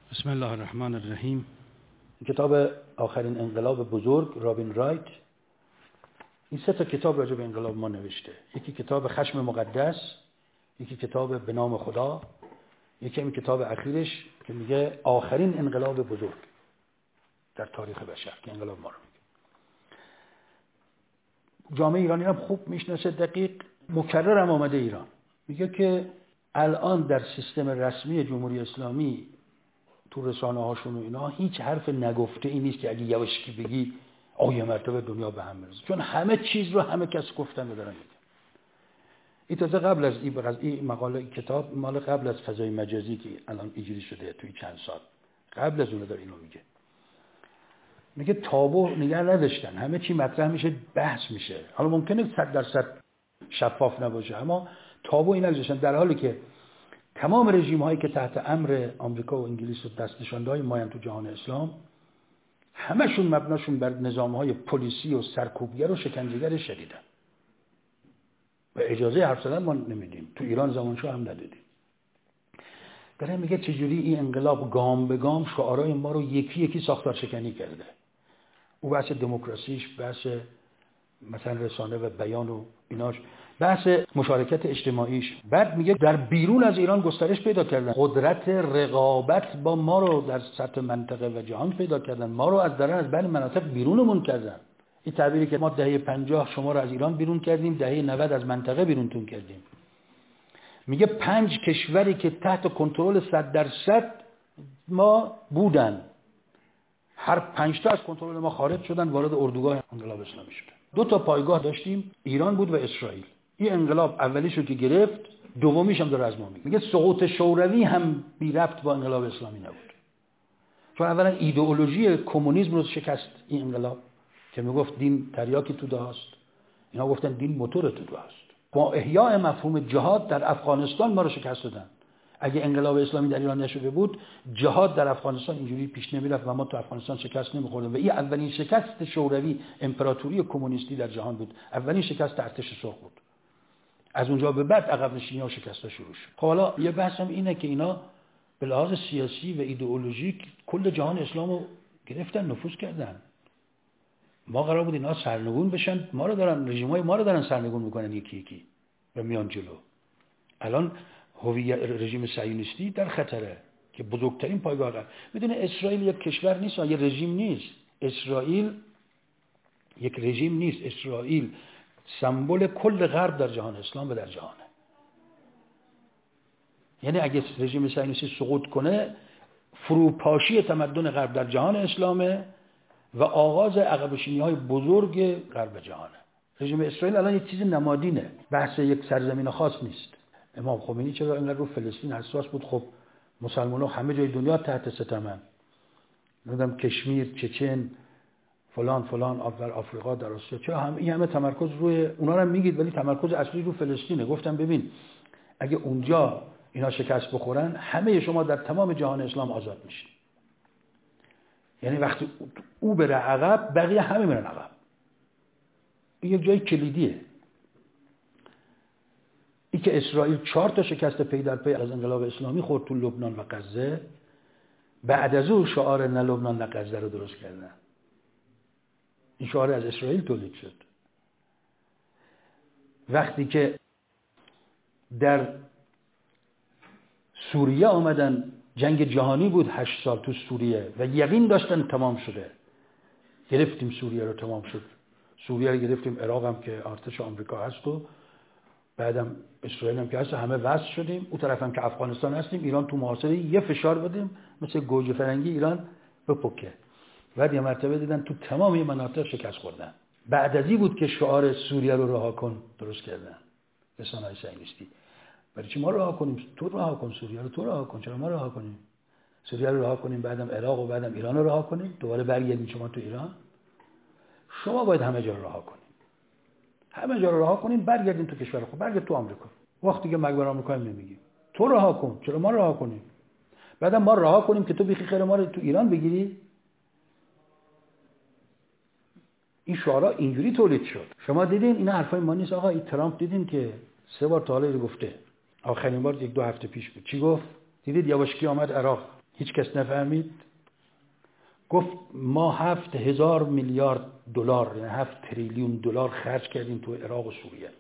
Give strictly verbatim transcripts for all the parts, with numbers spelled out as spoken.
بسم الله الرحمن الرحیم. کتاب آخرین انقلاب بزرگ، رابین رایت. این سه تا کتاب راجع به انقلاب ما نوشته. یکی کتاب خشم مقدس، یکی کتاب به نام خدا، یکی این کتاب اخیرش که میگه آخرین انقلاب بزرگ در تاریخ بشر، که انقلاب ما رو میگه. جامعه ایرانی هم خوب میشناسه، دقیق مکرر هم آمده ایران. میگه که الان در سیستم رسمی جمهوری اسلامی تو رسانه هاشون و اینا هیچ حرف نگفته ای نیست که اگه یواشکی بگی آیه مرتبه دنیا به هم میرسه، چون همه چیز رو همه کس گفتن و دارن میگن. این تازه قبل از این این مقاله این کتاب مال قبل از فضای مجازی که الان ایجاد شده توی چند سال قبل از اون داره اینو میگه. میگه تابو نگه نداشتن، همه چی مطرح میشه، بحث میشه. حالا ممکنه صد درصد شفاف نباشه، اما تابو این نگذاشتن، در حالی که تمام رژیم هایی که تحت امر آمریکا و انگلیس و دست نشانده مایند تو جهان اسلام، همشون مبناشون بر نظام های پلیسی و سرکوبگر و شکنجهگر شدیدن و اجازه حرف زدن ما نمیدیم. تو ایران زمانشاه هم ندادیم. داره میگه چجوری این انقلاب گام به گام شعارهای ما رو یکی یکی ساختار شکنی کرده. او بحث دموکراسیش، بحث مثلا رسانه و بیان و ایناش، بحث مشارکت اجتماعیش. بعد میگه در بیرون از ایران گسترش پیدا کردن، قدرت رقابت با ما رو در سطح منطقه و جهان پیدا کردن، ما رو از درن از بین مناطق بیرونمون کردن. این تعبیری که ما دهه پنجاه شما رو از ایران بیرون کردیم، دهه نود از منطقه بیرونتون کردیم. میگه پنج کشوری که تحت کنترل صد درصد ما بودن، هر پنج تا از کنترل ما خارج شدن، وارد اردوگاه انقلاب اسلامی شدن. دو تا پایگاه داشتیم، ایران بود و اسرائیل. این انقلاب اولیشو که گرفت، دومیش هم داره از ما میگه. میگه سقوط شوروی هم بی ربط با انقلاب اسلامی نبود، چون اولا ایدئولوژی کمونیسم رو شکست این انقلاب که میگفت دین تریاکی تو داست، اینا گفتن دین موتور تو داست. با احیاء مفهوم جهاد در افغانستان ما رو شکست دادن. اگه انقلاب اسلامی در ایران نشده بود، جهاد در افغانستان اینجوری پیش نمیرفت و ما تو افغانستان شکست نمیخوردیم. و این اولین شکست شوروی، امپراتوری کمونیستی در جهان بود. اولین شکست ارتش سرخ بود. از اونجا به بعد عقب نشینی ها شکست‌ها شروع شد. خب حالا یه بحثم اینه که اینا به لحاظ سیاسی و ایدئولوژیک کل جهان اسلامو گرفتن، نفوذ کردن. ما قرار بود اینا سرنگون بشن، ما رو دارن، رژیم‌های ما رو دارن سرنگون میکنن یکی یکی و میان جلو. الان هویت رژیم صهیونیستی در خطره که بزرگترین پایگاه قرار. میدونه اسرائیل یک کشور نیست، یه رژیم نیست. اسرائیل یک رژیم نیست. اسرائیل سمبل کل غرب در جهان اسلام و در جهانه. یعنی اگه رژیم صهیونیستی سقوط کنه، فروپاشی تمدن غرب در جهان اسلامه و آغاز عقب‌نشینی‌های بزرگ غرب جهانه. رژیم اسرائیل الان یک چیز نمادینه، بحث یک سرزمین خاص نیست. امام خمینی چرا اینقدر رو فلسطین حساس بود؟ خب مسلمان‌ها همه جای دنیا تحت ستمن. نمیدونم کشمیر، چچن، فلان فلان، در آفریقا، در آسیا، چرا هم این همه تمرکز روی اونا رو میگید ولی تمرکز اصلی رو فلسطینه؟ گفتم ببین اگه اونجا اینا شکست بخورن، همه شما در تمام جهان اسلام آزاد میشید. یعنی وقتی او بره عقب، بقیه همه میرن عقب. این یک جای کلیدیه. این که اسرائیل چهار تا شکست پی در پی از انقلاب اسلامی خورد تو لبنان و غزه، بعد از اون شعار نه لبنان نه غزه رو درست کردن. این شعار از اسرائیل تولید شد. وقتی که در سوریه آمدن، جنگ جهانی بود هشت سال تو سوریه و یقین داشتن تمام شده، گرفتیم سوریه رو، تمام شد. سوریه رو گرفتیم، عراق هم که ارتش آمریکا هست و بعدم اسرائیل هم که هست، همه وصل شدیم. اون طرف هم که افغانستان هستیم، ایران تو محاصره، یه فشار بدیم مثل گوجه فرنگی ایران بپکه. بعد یه مرتبه دیدن تو تمام این مناطق شکست خوردن. بعد از این بود که شعار سوریه رو رها کن درست کردن رسانه‌های صهیونیستی. برای چی ما رها کنیم؟ تو رها کن سوریه رو، تو رها کن. چرا ما رها کنیم؟ سوریه رو رها کنیم، بعدم عراق و بعدم ایران رو رها کنیم، دوباره برگردیم شما تو ایران. شما باید همه جا رو رها کنیم. همه جا رو رها کنیم، برگردیم تو کشور خود، برگرد تو آمریکا. وقتی که مگبر آمریکا هم نمیگیم تو رها کن، چرا ما رها کنیم؟ بعدم ما رها کنیم که تو بیخی خیر ما رو تو ایران بگیری. این شعارا اینجوری تولید شد. شما دیدین اینا حرفای ما نیست آقا. این ترامپ دیدین که سه بار تا حالا گفته. آخرین بار یک دو هفته پیش بود. چی گفت؟ دیدید یواشکی آمد عراق، هیچ کس نفهمید. گفت ما هفت هزار میلیارد دلار یعنی هفت تریلیون دلار خرج کردیم تو عراق و سوریه.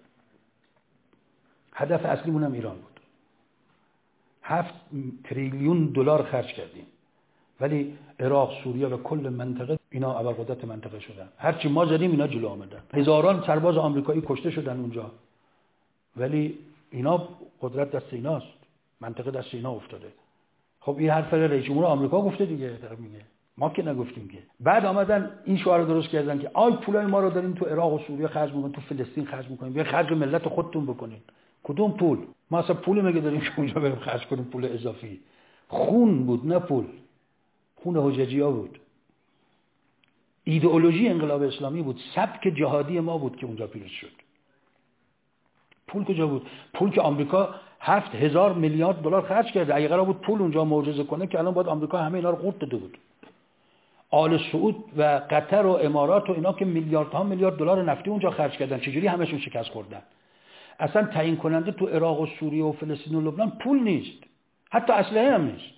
هدف اصلیمون هم ایران بود. هفت تریلیون دلار خرج کردیم، ولی عراق، سوریه و کل منطقه اینا ابرقدرت منطقه شدن. هرچی ما زدیم اینا جلو آمدن. هزاران سرباز آمریکایی کشته شدن اونجا، ولی اینا قدرت دست ایناست، منطقه دست اینا افتاده. خب این حرف رئیس جمهور آمریکا گفته دیگه، طرف میگه ما که نگفتیم که. بعد آمدن این شعار درست کردن که آی پولای ما رو دارین تو عراق و سوریه خرج میکنین، تو فلسطین خرج میکنین، بیا خرج ملت خودتون بکنین. کدوم پول؟ ما اصلا پول مگه داریم که اونجا بریم خرج کنیم پول اضافی؟ خون بود نه پول. خون حججی‌ها بود. ایدئولوژی انقلاب اسلامی بود، سبک جهادی ما بود که اونجا پیروز شد. پول کجا بود؟ پول که آمریکا هفت هزار میلیارد دلار خرج کرده. اگه قرار بود پول اونجا معجزه کنه که الان باید آمریکا همه اینا رو قورت داده بود. آل سعود و قطر و امارات و اینا که میلیاردها میلیارد دلار نفتی اونجا خرج کردن، چجوری همشون شکست خوردن؟ اصلا تعیین کننده تو عراق و سوریه و فلسطین و لبنان پول نیست، حتی اسلحه هم نیست.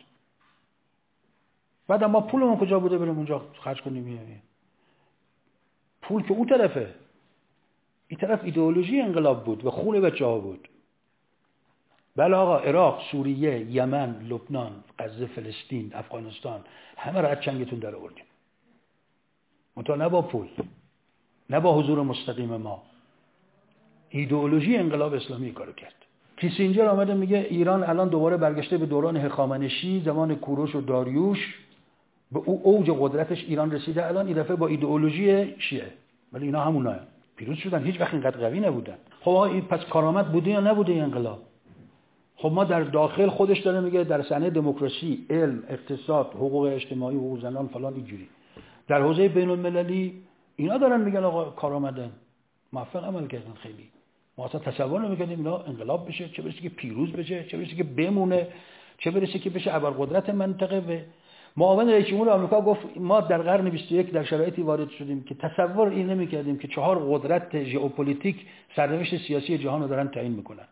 بعد ما پولمون کجا بوده بریم اونجا خرج کنیم؟ میاریم پول که اون طرفه، این طرف ایدئولوژی انقلاب بود و خون بچه‌ها بود. بله آقا، عراق، سوریه، یمن، لبنان، غزه، فلسطین، افغانستان، همه را از چنگتون در آوردیم. منتها نه با پول، نه با حضور مستقیم ما. ایدئولوژی انقلاب اسلامی کارو کرد. کیسینجر آمده میگه ایران الان دوباره برگشته به دوران هخامنشی، زمان کوروش و داریوش، به او اوج قدرتش ایران رسیده الان، این دفعه با ایدئولوژی شیعه. ولی اینا همونها پیروز شدن، هیچ وقت اینقدر قوی نبودن. خب این پس کارآمد بوده یا نبوده این انقلاب؟ خب ما در داخل خودش داره میگه در صحنه دموکراسی، علم، اقتصاد، حقوق اجتماعی، حقوق زنان فلان اینجوری. در حوزه بین المللی اینا دارن میگن آقا کارآمدن، موفق عمل کردن. خیلی ما اصلا تصور نمی‌کردیم اینا انقلاب بشه، چه برسه که پیروز بشه، چه برسه که بمونه، چه برسه که بشه ابرقدرت منطقه. و معاون رئیس جمهور آمریکا گفت ما در قرن بیست و یک در شرایطی وارد شدیم که تصور این نمی‌کردیم که چهار قدرت ژئوپلیتیک سرنوشت سیاسی جهان رو دارن تعیین میکنن.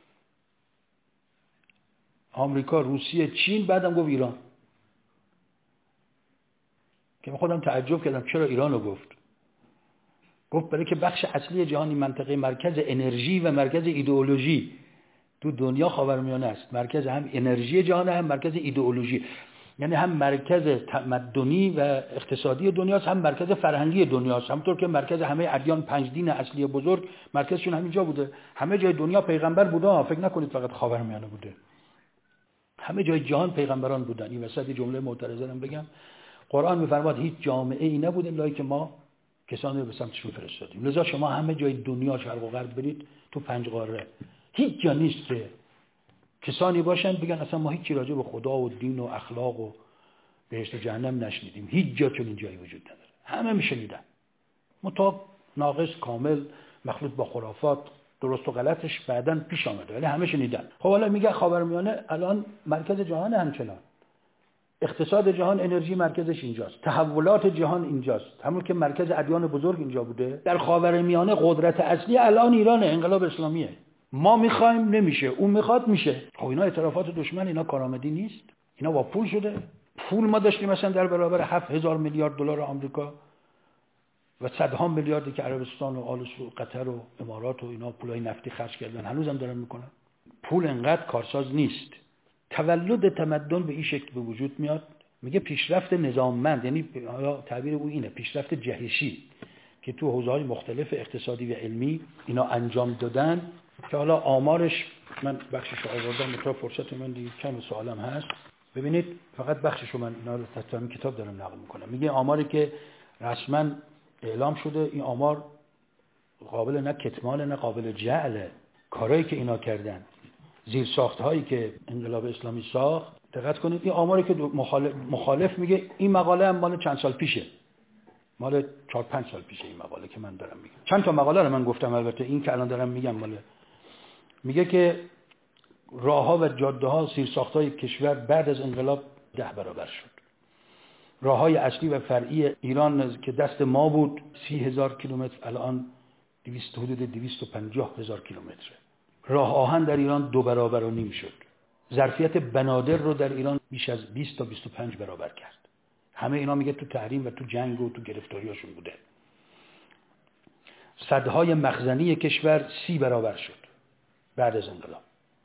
آمریکا، روسیه، چین، بعدم گفت ایران. که من خودم تعجب کردم چرا ایران رو گفت. گفت برای که بخش اصلی جهان این منطقه مرکز انرژی و مرکز ایدئولوژی تو دنیا خاورمیانه است. مرکز هم انرژی جهان، هم مرکز ایدئولوژی. یعنی هم مرکز تمدنی و اقتصادی دنیاست، هم مرکز فرهنگی دنیاست. همونطور که مرکز همه ادیان پنج دین اصلی بزرگ مرکزشون همینجا بوده. همه جای دنیا پیغمبر بوده، فکر نکنید فقط خاورمیانه بوده. همه جای جهان پیغمبران بودن. این وسط جمله معترضه رو بگم، قرآن می‌فرماد هیچ جامعه ای نبوده الا که ما کسانی رو به سمتشون فرستادیم. لذا شما همه جای دنیا شرق و غرب برید، تو پنج قاره هیچ جا نیست که کسانی باشن بگن اصلا ما هیچی راجع به خدا و دین و اخلاق و بهشت و جهنم نشنیدیم. هیچ جا چنین جایی وجود نداره. همه میشنیدن، متا ناقص، کامل، مخلوط با خرافات، درست و غلطش بعداً پیش آمده، ولی همه شنیدن. خب حالا میگه خاورمیانه الان مرکز جهان، همچنان اقتصاد جهان، انرژی مرکزش اینجاست، تحولات جهان اینجاست، همون که مرکز ادیان بزرگ اینجا بوده. در خاورمیانه قدرت اصلی الان ایرانه، انقلاب اسلامیه. ما میخوایم نمیشه، اون میخواد میشه. خب اینا اعترافات دشمن، اینا کارآمدی نیست، اینا با پول شده. پول ما داشتیم مثلا در برابر هفت هزار میلیارد دلار آمریکا و صدها میلیاردی که عربستان و آل سعود، قطر و امارات و اینا پولای نفتی خرج کردن، هنوزم دارن میکنن. پول انقدر کارساز نیست. تولد تمدن به این شکل به وجود میاد. میگه پیشرفت نظاممند، یعنی تعبیر او اینه، پیشرفت جهشی که تو حوزه‌های مختلف اقتصادی و علمی اینا انجام دادن، که حالا آمارش من بخشش آوردم، مطابق فرصت من دیگه کم سوالم هست. ببینید فقط بخششو من اینا رو تو همین کتاب دارم نقل میکنم. میگه آماری که رسما اعلام شده، این آمار قابل نه کتمان نه قابل جعله. کارهایی که اینا کردن، زیر ساخت‌هایی که انقلاب اسلامی ساخت، دقت کنید این آماری که مخالف, مخالف میگه، این مقاله هم مال چند سال پیشه، مال چهار پنج سال پیشه این مقاله که من دارم میگم. چند تا مقاله رو من گفتم، البته این که الان دارم میگم مال، میگه که راه‌ها و جاده‌ها، زیر ساخت‌های کشور بعد از انقلاب ده برابر شد. راه‌های اصلی و فرعی ایران که دست ما بود سی هزار کیلومتر، الان دویست حدود دویست و پنجاه هزار کیلومتره. راه آهن در ایران دو برابر و نیم شد. ظرفیت بنادر رو در ایران بیش از بیست تا بیست و پنج برابر کرد. همه اینا میگه تو تحریم و تو جنگ و تو گرفتاریاشون بوده. سدهای مخزنی کشور سی برابر شد بعد از انقلاب.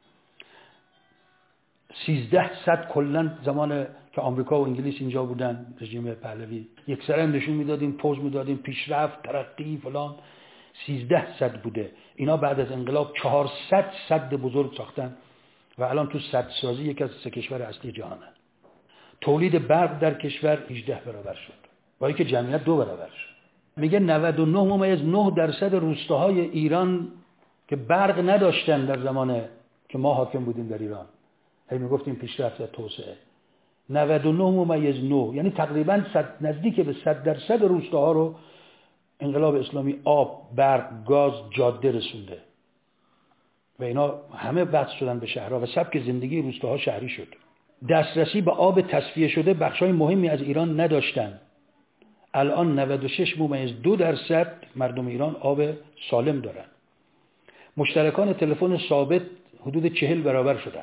سیزده سد کلن زمان که آمریکا و انگلیس اینجا بودن، رژیم پهلوی، یک سره نشون میدادیم، پوز میدادیم، پیشرفت، ترقی فلان. سیزده سد بوده. اینا بعد از انقلاب چهارصد سد بزرگ ساختن و الان تو سدسازی یک از سه کشور اصلی جهانه. تولید برق در کشور هجده برابر شد، با اینکه جمعیت دو برابر شد. میگه نود و نه ممیز نه درصد روستاهای ایران که برق نداشتن در زمان که ما حاکم بودیم در ایران، هی میگفتیم پیشرفت یا توسعه، نود و نه ممیز نه، یعنی تقریبا نزدیک به صد درصد روستاها رو انقلاب اسلامی آب، برق، گاز، جاده رسونده و اینا همه وصل شدن به شهرها و سبک زندگی روستاها شهری شد. دسترسی به آب تصفیه شده بخشای مهمی از ایران نداشتن. الان نود و شش ممیز دو درصد مردم ایران آب سالم دارن. مشترکان تلفن ثابت حدود چهل برابر شدن.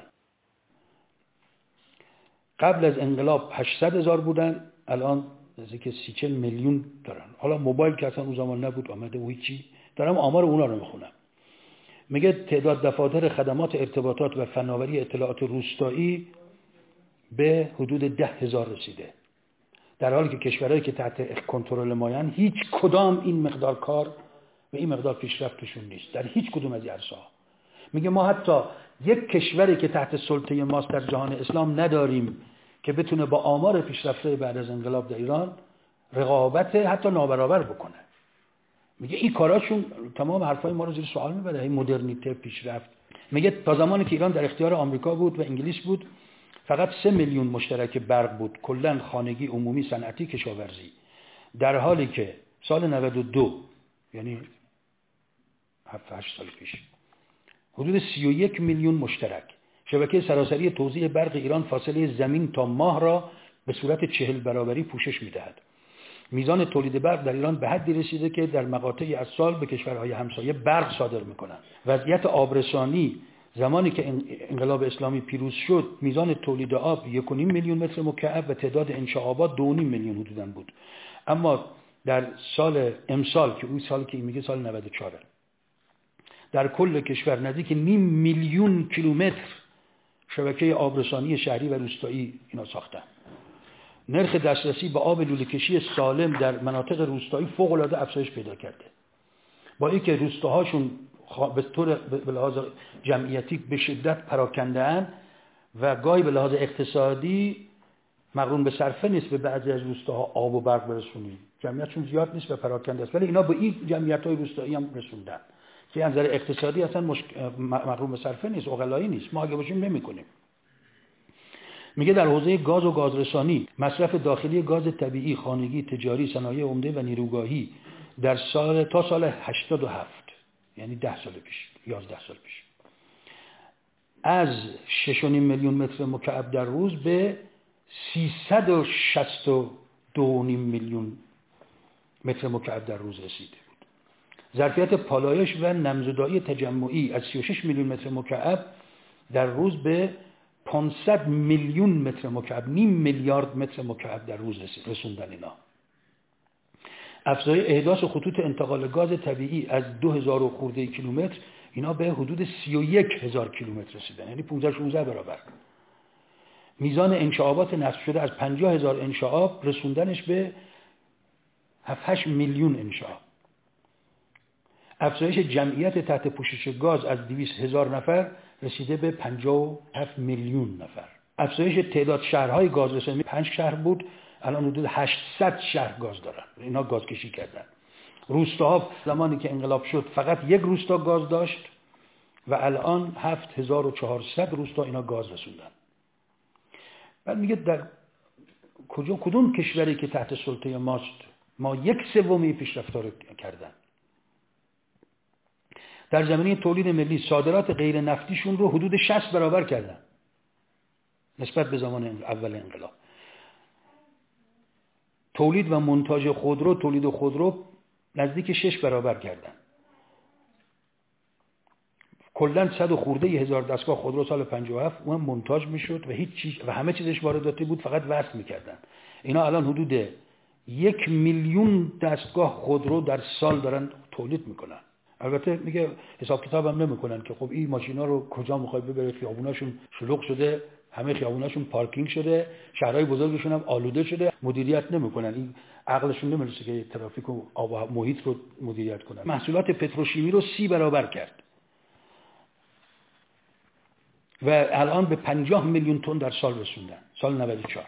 قبل از انقلاب هشتصد هزار بودن، الان نزدیک سی چهل میلیون دارن. حالا موبایل که اصلا اون زمان نبود آمده و هیچی، دارم آمار اونا رو میخونم. میگه تعداد دفاتر خدمات ارتباطات و فناوری اطلاعات روستایی به حدود ده هزار رسیده، در حالی که کشورهایی که تحت کنترل مایان هیچ کدام این مقدار کار و این مقدار پیشرفتشون نیست در هیچ کدوم از عرصه‌ها. میگه ما حتی یک کشوری که تحت سلطه ماست در جهان اسلام نداریم که بتونه با آمار پیشرفته بعد از انقلاب در ایران رقابت حتی نابرابر بکنه. میگه این کاراشون تمام حرفای ما رو زیر سوال میبره، این مدرنیته، پیشرفت. میگه تا زمانی که ایران در اختیار آمریکا بود و انگلیس بود فقط سه میلیون مشترک برق بود، کلا خانگی، عمومی، صنعتی، کشاورزی، در حالی که سال نود و دو یعنی هفت هشت سال پیش حدود سی و یک میلیون مشترک. شبکه سراسری توزیع برق ایران فاصله زمین تا ماه را به صورت چهل برابری پوشش میدهد. میزان تولید برق در ایران به حدی رسیده که در مقاطعی از سال به کشورهای همسایه برق صادر میکنند. وضعیت آبرسانی زمانی که انقلاب اسلامی پیروز شد، میزان تولید آب یک و نیم میلیون متر مکعب و تعداد انشاء آباد دو و نیم میلیون حدوداً بود. اما در سال امسال که اون سالی که میگه سال نود و چهار، در کل کشور نزدیک نیم میلیون کیلومتر شبکه آبرسانی شهری و روستایی اینا ساختن. نرخ دسترسی به آب لوله کشی سالم در مناطق روستایی فوق العاده افزایش پیدا کرده. با اینکه روستاهاشون به طور به لحاظ جمعیتی به شدت پراکنده اند و گاهی به لحاظ اقتصادی مقرون به صرفه نیست به بعضی از روستاها آب و برق برسونیم، جمعیتشون زیاد نیست و پراکنده است، ولی اینا به این جمعیت‌های روستایی هم رسوندن که از نظر اقتصادی اصلا مشک... مقرون به صرفه نیست، عقلایی نیست، ما اگه باشیم نمی‌کنیم. میگه در حوزه گاز و گازرسانی مصرف داخلی گاز طبیعی، خانگی، تجاری، صنایع عمده و نیروگاهی در سال تا سال هشتاد و هفت یعنی ده سال پیش، یازده سال پیش، از شش و نیم میلیون متر مکعب در روز به سیصد و شصت و دو و نیم میلیون متر مکعب در روز رسیده بود. ظرفیت پالایش و نمزدایی تجمعی از سی و شش میلیون متر مکعب در روز به پانصد میلیون متر مکعب، نیم میلیارد متر مکعب در روز رسوندن اینا. افزایش احداث خطوط انتقال گاز طبیعی از دو هزار و خورده کیلومتر اینا به حدود سی و یک هزار کیلومتر رسیدن، یعنی پانزده شانزده برابر. میزان انشعابات نصب شده از پنجاه هزار انشعاب رسوندنش به هفت هشت میلیون انشعاب. افزایش جمعیت تحت پوشش گاز از دویست هزار نفر رسیده به پنجاه و هفت میلیون نفر. افزایش تعداد شهرهای گازرسانی، پنج شهر بود الان حدود هشتصد شهر گاز دارن، اینا گاز کشی کردن. روستاها زمانی که انقلاب شد فقط یک روستا گاز داشت و الان هفت هزار و چهارصد روستا اینا گاز رسوندن. بعد میگه در کجا کدوم کشوری که تحت سلطه ماست ما یک سومی پیشرفت‌ها رو کردن. در زمینه تولید ملی صادرات غیر نفتیشون رو حدود شصت برابر کردن نسبت به زمان اول انقلاب. تولید و منتاج خودرو، تولید خودرو نزدیک شش برابر کردن. کلا صد و خورده هزار دستگاه خودرو سال پنجاه و هفت اون مونتاژ میشد و هیچ چیز و همه چیزش وارداتی بود، فقط وصل میکردن. اینا الان حدود یک میلیون دستگاه خودرو در سال دارن تولید میکنن. البته میگه حساب کتاب هم نمیکنن که خب این ماشینا رو کجا میخواد ببره، خیابوناشون شلوغ شده، همه خیابوناشون پارکینگ شده، شهرهای بزرگشون هم آلوده شده، مدیریت نمیکنن. این عقلشون نمیرسه که ترافیک و آب و محیط رو مدیریت کنن. محصولات پتروشیمی رو سی برابر کرد و الان به پنجاه میلیون تن در سال رسوندن. سال نود و چهار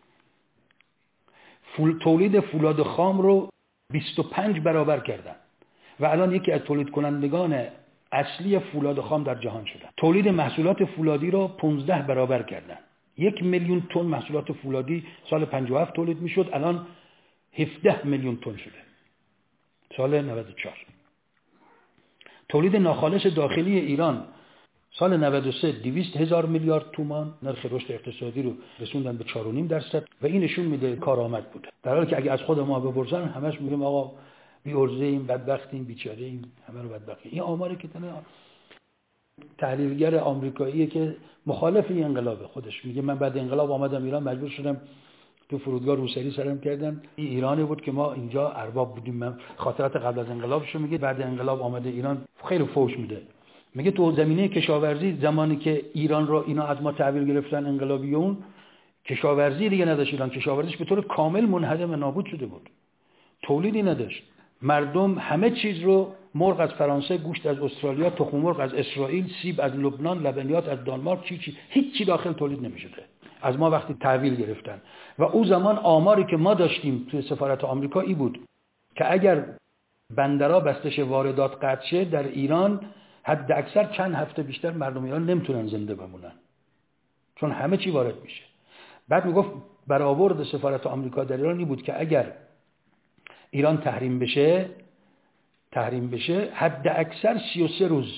فول تولید فولاد خام رو بیست و پنج برابر کردن و الان یکی از تولید کنندگان اصلی فولاد خام در جهان شدن. تولید محصولات فولادی رو پانزده برابر کردن. یک میلیون تن محصولات فولادی سال پنجاه و هفت تولید میشد، الان هفده میلیون تن شده سال نود و چهار. تولید ناخالص داخلی ایران سال نود و سه دویست هزار میلیارد تومان، نرخ رشد اقتصادی رو رسوندن به چهار و نیم درصد و این نشون میده کارآمد بوده. در حالی که اگه از خود ما بپرسن همش میگیم آقا بی ارزه ایم، بدبختیم، بیچاره ایم، همه رو بدبختیم. این آماری که تنه تحلیلگر آمریکاییه که مخالف این انقلاب خودش میگه من بعد انقلاب آمدم ایران، مجبور شدم تو فرودگاه روسری سرم کردن. این ایرانی بود که ما اینجا ارباب بودیم. من خاطرات قبل از انقلابشو میگه، بعد انقلاب آمده ایران خیلی فوش میده. میگه تو زمینه کشاورزی زمانی که ایران رو اینا از ما تحویل گرفتن انقلابیون، کشاورزی دیگه نداشت ایران. کشاورزیش به طور کامل منهدم و نابود شده بود، تولیدی نداشت. مردم همه چیز رو، مرغ از فرانسه، گوشت از استرالیا، تخم مرغ از اسرائیل، سیب از لبنان، لبنیات از دانمارک، چی چی هیچ چی داخل تولید نمیشده از ما وقتی تحویل گرفتن. و اون زمان آماری که ما داشتیم توی سفارت آمریکا ای بود که اگر بندرها بستش واردات قطع شه در ایران، حد اکثر چند هفته بیشتر مردم ایران نمیتونن زنده بمونن، چون همه چی وارد میشه. بعد میگفت برآورد سفارت آمریکا در ایران این بود که اگر ایران تحریم بشه تحریم بشه حد اکثر سی و سه روز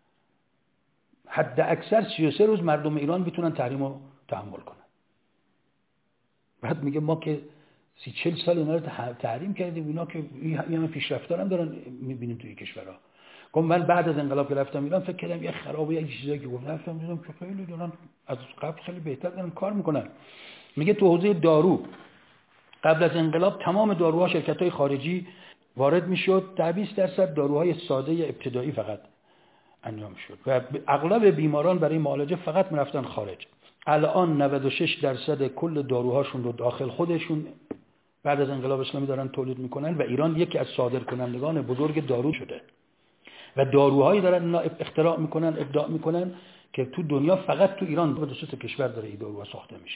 حد اکثر سی و سه روز مردم ایران میتونن تحریم رو تحمل کنن. بعد میگه ما که سی چل سال اینا رو تحریم کردیم، اینا که این همه پیشرفت‌ها هم دارن میبینیم توی کشورها. گفتم من بعد از انقلاب که رفتم ایران فکر کردم یه خرابه، یه چیزایی که گفتم رفتم دیدم که خیلی دارن از قبل خیلی بهتر دارن کار میکنن. میگه تو حوزه دارو قبل از انقلاب تمام داروها شرکت‌های خارجی وارد میشد، ده بیست درصد داروهای ساده ابتدایی فقط انجام شد و اغلب بیماران برای معالجه فقط میرفتن خارج. الان نود و شش درصد کل داروهاشون رو داخل خودشون بعد از انقلاب اسلامی دارن تولید میکنن و ایران یکی از صادرکنندگان بزرگ دارو شده و داروهایی دارن اینا اختراع میکنن، ابداع میکنن که تو دنیا فقط تو ایران دو تا کشور داره این داروها ساخته میشه.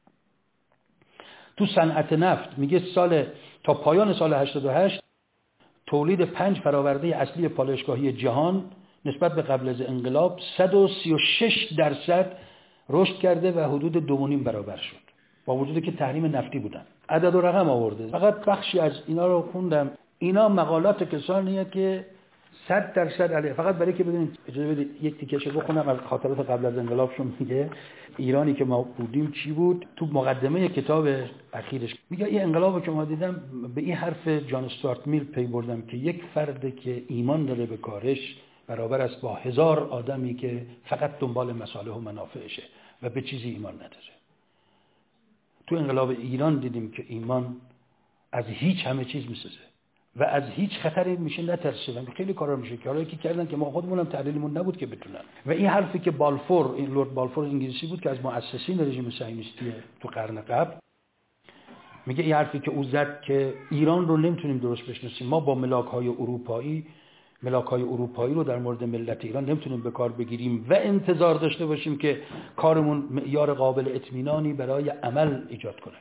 تو صنعت نفت میگه سال تا پایان سال هشتاد و هشت تولید پنج فراورده اصلی پالایشگاهی جهان نسبت به قبل از انقلاب صد و سی و شش درصد رشد کرده و حدود دو و نیم برابر شد، با وجودی که تحریم نفتی بودن. عدد و رقم آورده، فقط بخشی از اینا رو خوندم. اینا مقالات کسانیه که صد درصد علیه. فقط برای که ببینید، اجازه بدید یک تیکه‌شو بخونم از خاطرات قبل از انقلابشون. میگه ایرانی که ما بودیم چی بود. تو مقدمه کتاب اخیرش میگه این انقلابو که ما دیدم به این حرف جان استوارت میل پی بردم که یک فرد که ایمان داره به کارش برابر است با هزار آدمی که فقط دنبال مصالح و منافعشه و به چیزی ایمان نداره. تو انقلاب ایران دیدیم که ایمان از هیچ همه چیز میسازه و از هیچ خطری میشه نترسیدن. خیلی کارا میشه کارایی که کردن که ما خودمون هم تحلیلمون نبود که بتونن. و این حرفی که بالفور، این لورد بالفور انگلیسی بود که از مؤسسین رژیم صهیونیستی تو قرن قبل، میگه این حرفی که او زد که ایران رو نمیتونیم درست بشناسیم، ما با ملاک‌های اروپایی ملاک‌های اروپایی رو در مورد ملت ایران نمیتونیم به کار بگیریم و انتظار داشته باشیم که کارمون معیار قابل اطمینانی برای عمل ایجاد کنه.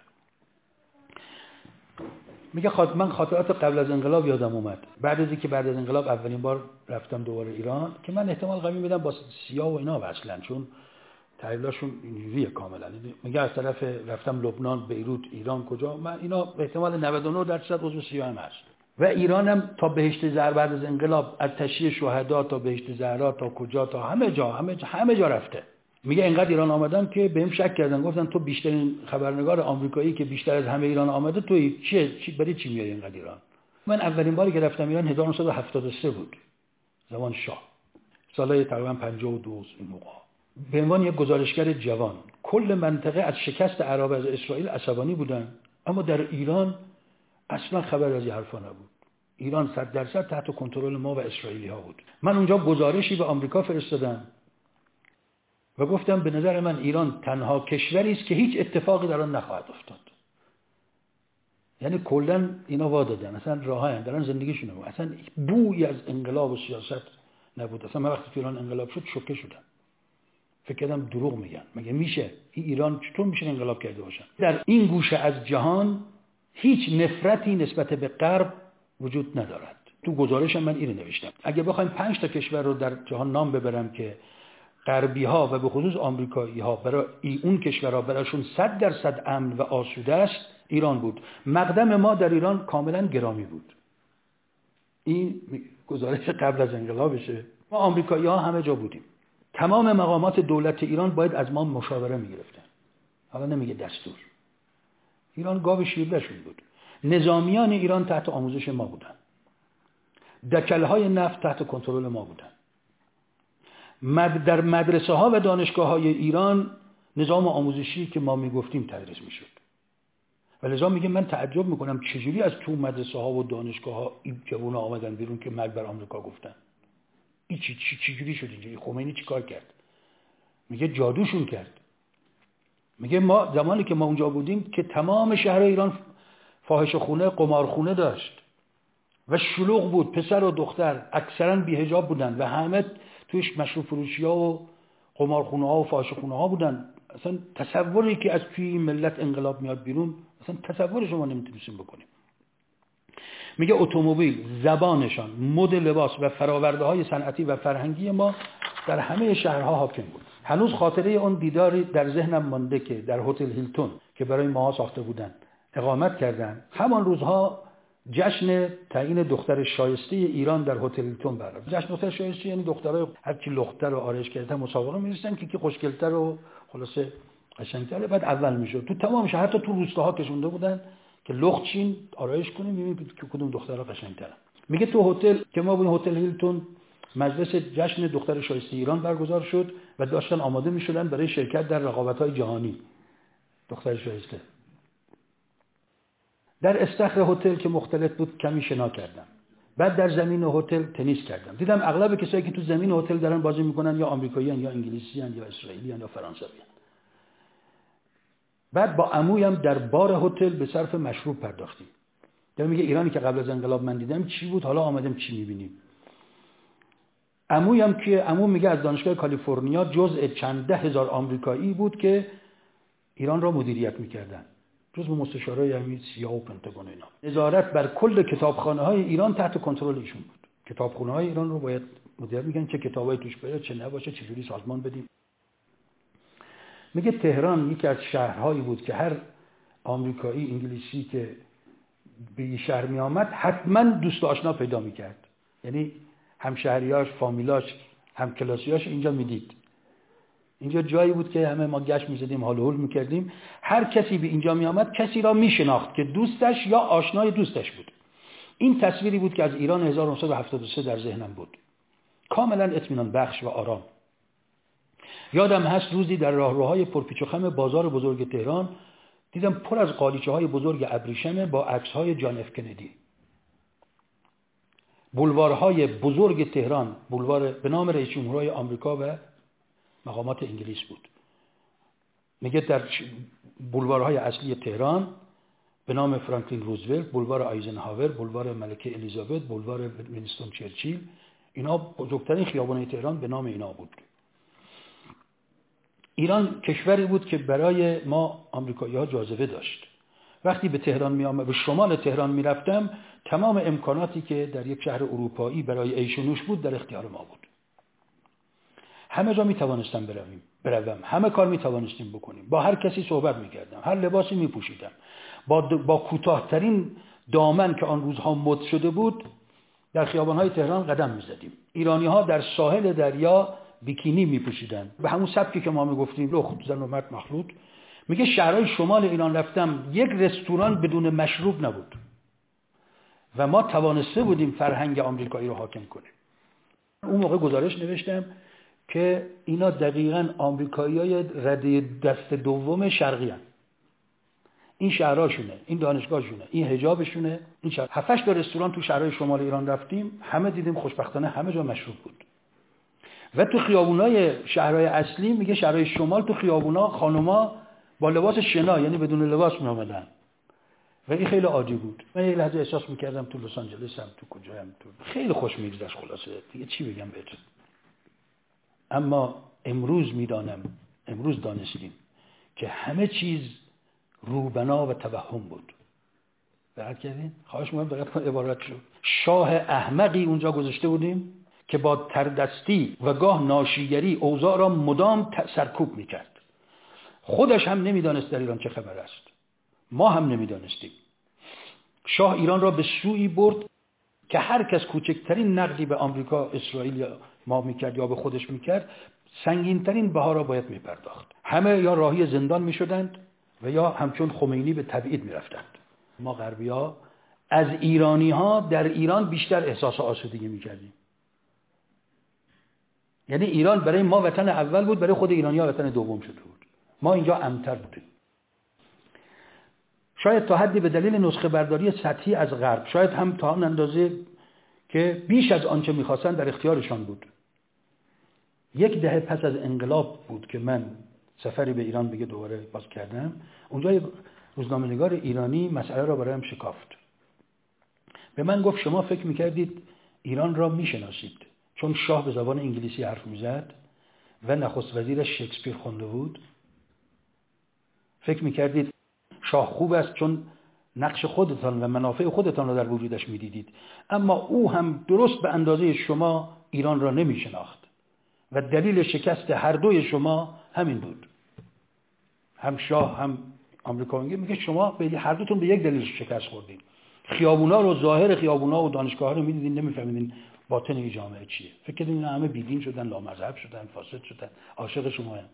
میگه خاط من خاطرات قبل از انقلاب یادم اومد. بعد از اینکه بعد از انقلاب اولین بار رفتم دوباره ایران که من احتمال قوی میدم با سیاه و اینا اصلا، چون تحلیلاشون اینجوریه کاملا. میگه از طرف رفتم لبنان، بیروت، ایران کجا، من اینا احتمال نود و نه درصد عضو سیاه هم هست. و ایرانم تا بهشت زهر بعد از انقلاب از تشییع شهدا تا بهشت زهرا تا کجا تا همه جا همه جا, همه جا رفته. میگه اینقدر ایران آمدن که بهم شک کردن، گفتن تو بیشترین خبرنگار آمریکایی که بیشتر از همه ایران آمده تویی، چیه چی برای چی میای اینقدر ایران؟ من اولین باری که رفتم ایران هزار و نهصد و هفتاد و سه بود، زمان شاه. سالهای تقریبا پنجاه و دو این موقع به عنوان یک گزارشگر جوان کل منطقه از شکست عرب از اسرائیل عصبانی بودن، اما در ایران اصلا خبر از این حرفا نبود. ایران صد درصد تحت کنترل ما و اسرائیلی ها بود. من اونجا گزارشی به آمریکا فرستادم و گفتم به نظر من ایران تنها کشوری است که هیچ اتفاقی در آن نخواهد افتاد. یعنی کلا اینا وا دادن، اصلا راهن دارن زندگیشون رو، اصلا بویی از انقلاب و سیاست نبود. اصلا من وقتی تو ایران انقلاب شد شوکه شدم، فکر کردم دروغ میگن، مگه میشه این ایران چطور میشه انقلاب کرده باشن؟ در این گوشه از جهان هیچ نفرتی نسبت به غرب وجود ندارد. تو گزارشم من اینو نوشتم. اگه بخوایم پنج تا کشور رو در جهان نام ببرم که غربی ها و به خصوص آمریکایی ها برای اون کشورها برایشون صد درصد امن و آسوده است، ایران بود. مقدم ما در ایران کاملا گرامی بود. این گزارش قبل از انقلابشه. ما آمریکایی ها همه جا بودیم. تمام مقامات دولت ایران باید از ما مشاوره میگرفتن. حالا نمیگه دستور. ایران گاو شیردهشون بود. نظامیان ایران تحت آموزش ما بودن. دکل‌های نفت تحت کنترل ما بودن. مد در مدرسه ها و دانشگاه های ایران نظام آموزشی که ما میگفتیم تدریس میشد. و لذا میگه من تعجب میکنم چجوری از تو مدرسه ها و دانشگاه ها این جوونا آمدن بیرون که مرگ بر آمریکا گفتن. این چی چی چجوری شد اینجوری؟ خمینی چیکار کرد؟ میگه جادوشون کرد. میگه ما زمانی که ما اونجا بودیم که تمام شهرهای ایران فاحشه خونه، قمارخونه داشت و شلوغ بود، پسر و دختر اکثرا بی‌حجاب بودن و همه توش مشروب فروشی‌ها و قمارخونه‌ها و فاحشه‌خونه‌ها بودن. اصلا تصوری که از توی این ملت انقلاب میاد بیرون اصلا تصور شما نمیتونیم بکنیم. میگه اتومبیل، زبانشان، مد لباس و فرآورده‌های صنعتی و فرهنگی ما در همه شهرها حاکم بود. هنوز خاطره اون دیداری در ذهنم مانده که در هتل هیلتون که برای ما ساخته بودن اقامت کردن. همان روزها جشن تعیین دختر شایسته ایران در هتل هیلتون برگزار. جشن دختر شایسته یعنی دخترای هر کی لختر رو آرایش کرده مسابقه می‌ذاشتن که کی خوشگل‌تر و خلاصه قشنگ‌تره بعد اول میشد. تو تمام شهر حتی تو روستاها کشونده بودن که لخت چین آرایش کنیم ببینید که کدوم دخترها قشنگ‌تره. میگه تو هتل که ما بودیم هتل هیلتون مجلس جشن دختر شایسته ایران برگزار شد و داشتن آماده می‌شدن برای شرکت در رقابت‌های جهانی دختر شایسته. در استخر هتل که مختلط بود کمی شنا کردم. بعد در زمین هتل تنیس کردم. دیدم اغلب کسایی که تو زمین هتل دارن بازی میکنن یا آمریکاییان یا انگلیسیان یا اسرائیلیان یا فرانسویان. بعد با عمویم در بار هتل به صرف مشروب پرداختیم. در میگه ایرانی که قبل از انقلاب من دیدم چی بود، حالا آمدیم چی میبینیم. عمویم که عمو میگه از دانشگاه کالیفرنیا جزء چند ده هزار آمریکایی بود که ایران را مدیریت میکردن. جزو مستشارای امنیت سیاه و پنتاگون اینا. نظارت بر کل کتابخانه‌های ایران تحت کنترل ایشون بود. کتابخانه‌های ایران رو باید مدیریت میگن چه کتابایی توش باشه چه نباشه چه جوری سازمان بدیم. میگه تهران یکی از شهرهایی بود که هر آمریکایی انگلیسی که به این شهر می آمد حتما دوست آشنا پیدا میکرد. یعنی همشهریاش، فامیلاش، همکلاسیاش اینجا میدید. اینجا جایی بود که همه ما گشت می‌زدیم، حال و حول می‌کردیم. هر کسی به اینجا می‌آمد کسی را می‌شناخت که دوستش یا آشنای دوستش بود. این تصویری بود که از ایران هزار و نهصد و هفتاد و سه در ذهنم بود. کاملا اطمینان بخش و آرام. یادم هست روزی در راهروهای پرپیچ و خم بازار بزرگ تهران دیدم پر از قالیچه‌های بزرگ ابریشم با عکس‌های جان اف کندی. بولوارهای بزرگ تهران، بولوار به نام رئیس جمهورهای آمریکا و مقامات انگلیس بود. میگه در بولوارهای اصلی تهران به نام فرانکلین روزولت، بولوار آیزنهاور، بولوار ملکه الیزابت، بولوار وینستون چرچیل، اینا بزرگترین خیابان‌های تهران به نام اینا بود. ایران کشوری بود که برای ما آمریکایی‌ها جاذبه داشت. وقتی به تهران میام به شمال تهران میرفتم تمام امکاناتی که در یک شهر اروپایی برای عیش و نوش بود در اختیار ما بود. همه جا می توانستم برویم بروم همه کار می توانستیم بکنیم. با هر کسی صحبت می کردم، هر لباسی می پوشیدم، با با کوتاه‌ترین دامن که آن روزها مد شده بود در خیابان‌های تهران قدم می زدیم. ایرانی‌ها در ساحل دریا بیکینی می پوشیدن به همون سبکی که ما می گفتیم لخت زن و مرد مخلوط. میگه شهرهای شمال ایران رفتم یک رستوران بدون مشروب نبود و ما توانسته بودیم فرهنگ آمریکایی رو حاکم کنیم. اون موقع گزارش نوشتم که اینا دقیقاً آمریکایی‌های رده دست دوم شرقی هستند. این شهرهاشونه، این دانشگاهشونه، این حجابشونه، این شهر. هفتش تا رستوران تو شهرهای شمال ایران رفتیم، همه دیدیم خوشبختانه همه جا مشروب بود. و تو خیابونای شهرهای اصلی میگه شهرهای شمال تو خیابونا خانوما با لباس شنا یعنی بدون لباس میامدن و این خیلی عادی بود. من یه لحظه احساس میکردم تو لس آنجلسم، تو کجایم، تو خیلی خوش میگذشت. خلاصه دیگه چی بگم بهتون. اما امروز میدانم، امروز دانستیم که همه چیز روبنا و توهم بود. دقت کردین؟ خواهش می‌کنم دقت کنید عبارت شو. شاه احمقی اونجا گذاشته بودیم که با تردستی و گاه ناشیگری اوضاع را مدام سرکوب میکرد. خودش هم نمیدانست در ایران چه خبر است. ما هم نمیدانستیم. شاه ایران را به سوی برد که هر کس کوچکترین نقدی به آمریکا، اسرائیل یا ما میکرد یا به خودش میکرد، سنگینترین بها را باید میپرداخت. همه یا راهی زندان میشدند و یا همچون خمینی به تبعید میرفتند. ما غربی‌ها از ایرانی‌ها در ایران بیشتر احساس آسودگی میکردیم. یعنی ایران برای ما وطن اول بود، برای خود ایرانی‌ها وطن دوم شده بود. ما اینجا امن‌تر بودیم. شاید تا حدی به دلیل نسخه برداری سطحی از غرب، شاید هم تا آن اندازه که بیش از آنچه می‌خواستن در اختیارشان بود. یک دهه پس از انقلاب بود که من سفری به ایران بگه دوباره باز کردم. اونجا یک روزنامه‌نگار ایرانی مسئله را برایم شکافت. به من گفت شما فکر می‌کردید ایران را می‌شناسید چون شاه به زبان انگلیسی حرف می‌زد و نخست وزیرش شکسپیر خونده بود؟ فکر می‌کردید شاه خوب است چون نقش خودتان و منافع خودتان را در وجودش می‌دیدید، اما او هم درست به اندازه شما ایران را نمی‌شناخت و دلیل شکست هر دوی شما همین بود. هم شاه هم آمریکا میگه شما به هر دوتون به یک دلیل شکست خوردین. خیابونا رو، ظاهر خیابونا و دانشگاه‌ها رو می‌دیدین، نمی‌فهمیدین باطن این جامعه چیه. فکر کردین اینا همه بیدین شدن، لامذهب شدن، فاسد شدن، عاشق شما هم.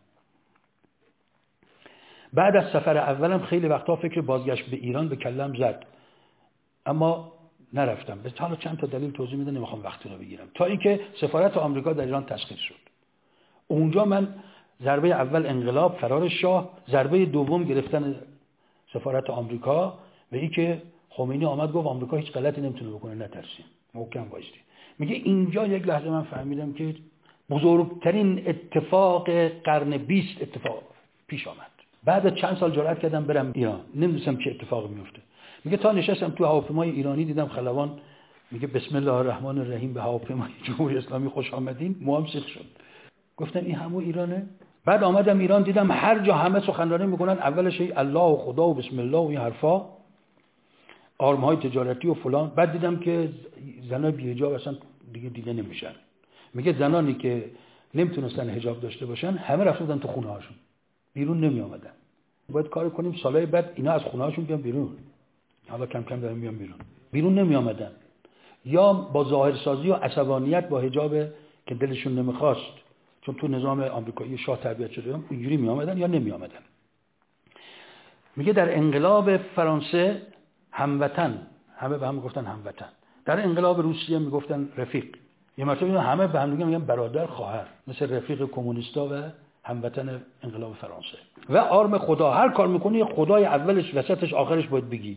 بعد از سفر اولم خیلی وقتا فکر بازگشت به ایران به کلم زد، اما نرفتم. به حالا چند تا دلیل توضیح میدم، نمیخوام وقت رو بگیرم. تا اینکه سفارت آمریکا در ایران تسخیر شد. اونجا من ضربه اول انقلاب، فرار شاه، ضربه دوم گرفتن سفارت آمریکا و اینکه خمینی آمد گفت آمریکا هیچ غلطی نمیتونه بکنه، نترسیم، محکم وایسید. میگه اینجا یک لحظه من فهمیدم که بزرگترین اتفاق قرن بیست اتفاق پیش آمد. بعد چند سال جرأت کردم برم ایران، نمیدونستم چه اتفاقی میفته. میگه تا نشستم تو هواپیمای ایرانی دیدم خلبان میگه بسم الله الرحمن الرحیم به هواپیمای جمهوری اسلامی خوش آمدین. موام سیخ شد. گفتم این همون ایرانه؟ بعد آمدم ایران دیدم هر جا همه سخنرانی میکنن، اولش الله و خدا و بسم الله و این حرفا، آرم‌های تجارتی و فلان. بعد دیدم که زنای بی‌حجاب اصلا دیگه دیده نمیشن. میگه زنانی که نمیتونستن حجاب داشته باشن همه رفته بودن تو خونه هاشون، بیرون نمی آمدن. باید کار کنیم سالهای بعد اینا از خونه هاشون بیان بیرون. حالا کم کم دارن میان بیرون. بیرون نمی آمدن. یا با ظاهرسازی و عصبانیت با حجاب که دلشون نمیخواست، چون تو نظام آمریکایی شاه تربیت شده اینجوری می آمدن یا نمی آمدن. میگه در انقلاب فرانسه هموطن، همه به هم گفتن هموطن. در انقلاب روسیه میگفتن رفیق. یه مرتبه همه به هم دیگه میگن برادر خواهر، مثل رفیق کمونیستا و هموطن انقلاب فرانسه. و آرم خدا، هر کار میکنی خدای اولش وسطش آخرش باید بگی.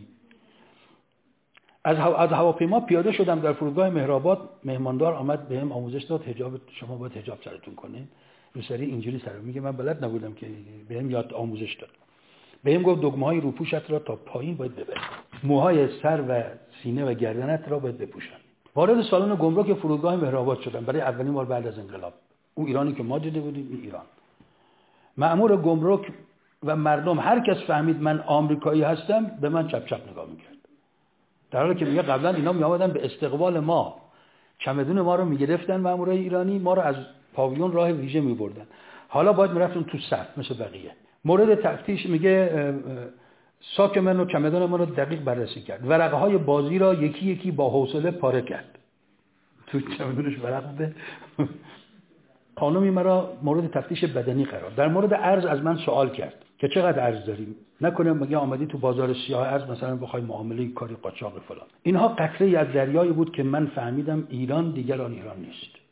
از هوا... از هواپیما پیاده شدم در فرودگاه مهرآباد، مهماندار آمد بهم آموزش داد حجاب شما باید حجاب سرتون کنین. روسری اینجوری سر میگه من بلد نبودم که بهم یاد آموزش داد. بهم گفت دگمه‌های روپوشت را تا پایین باید ببری. موهای سر و سینه و گردنت را باید بپوشن. وارد سالن گمرک فرودگاه مهرآباد شدم برای اولین بار بعد از انقلاب. اون ایرانی که ما دیده بودیم، این ایران. مأمور گمرک و مردم هر کس فهمید من آمریکایی هستم به من چپ چپ نگاه میکرد. در حالی که میگه قبلا اینا میآمدن به استقبال ما، چمدون ما رو میگرفتن مأمورای ایرانی، ما رو از پاویون راه ویژه میبردن. حالا باید میرفتن تو صف مثل بقیه. مورد تفتیش میگه ساک من و چمدان من رو دقیق بررسی کرد. ورقه های بازی را یکی یکی با حوصله پاره کرد. تو چمدونش ورق بوده. خانمی مرا مورد تفتیش بدنی قرار. در مورد ارز از من سوال کرد که چقدر ارز داریم؟ نکنه مگه آمدی تو بازار سیاه ارز مثلا بخوای معامله کاری قاچاق فلان. اینها قطره‌ای از دریایی بود که من فهمیدم ایران دیگر آن ایران نیست.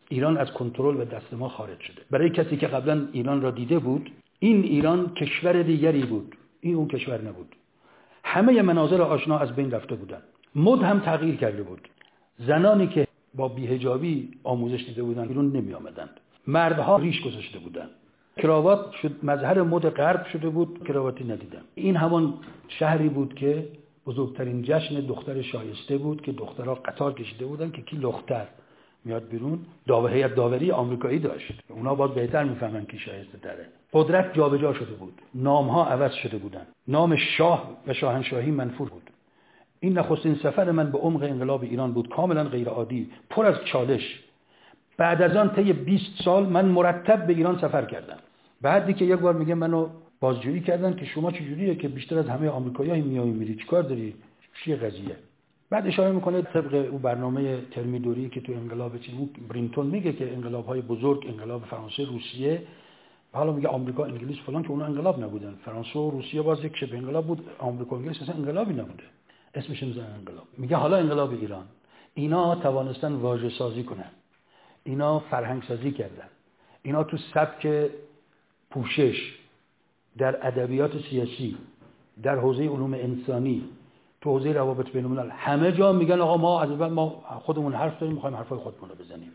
ایران از کنترل و دست ما خارج شده. برای کسی که قبلا ایران را دیده بود، این ایران کشور دیگری بود، این اون کشور نبود. همه مناظر آشنا از بین رفته بودن. مد هم تغییر کرده بود. زنانی که با بی‌حجابی آموزش دیده بودن ایران نمی آمدند. مردها ریش گذاشته بودند. کراوات شد مظهر مد غرب شده بود، کرواتی ندیدم. این همان شهری بود که بزرگترین جشن دختر شایسته بود که دخترها قطار کشیده بودن که کی دختر میاد بیرون. داور هیئت داوری آمریکایی داشت. اونا باز بهتر میفهمن کی شایسته تره. قدرت جابجا شده بود. نامها عوض شده بودن. نام شاه و شاهنشاهی منفور بود. این نخستین سفر من به عمق انقلاب ایران بود، کاملا غیر عادی، پر از چالش. بعد از آن طی بیست سال من مرتب به ایران سفر کردم. بعدی که یک بار میگه منو بازجویی کردن که شما چجوریه که بیشتر از همه آمریکایی‌ها میای میری، چیکار داری؟ چیه قضیه؟ بعد اشاره میکنه طبق اون برنامه ترمیدوری که تو انقلاب چین برینتون میگه که انقلاب‌های بزرگ، انقلاب فرانسه، روسیه، حالا میگه آمریکا، انگلیس فلان، که اونا انقلاب نبودن. فرانسه و روسیه باز یک شبه انقلاب بود، آمریکا و انگلیس اصلا انقلابی نبوده. اسمش میذارن انقلاب. میگه حالا انقلاب ایران. اینا توانستن واژه سازی کنن. اینا فرهنگ سازی کردن. اینا تو سبک پوشش، در ادبیات سیاسی، در حوزه علوم انسانی، تو حوزه روابط بین الملل، همه جا میگن آقا ما از اول ما خودمون حرف داریم، میخوایم حرفای خودمون رو بزنیم.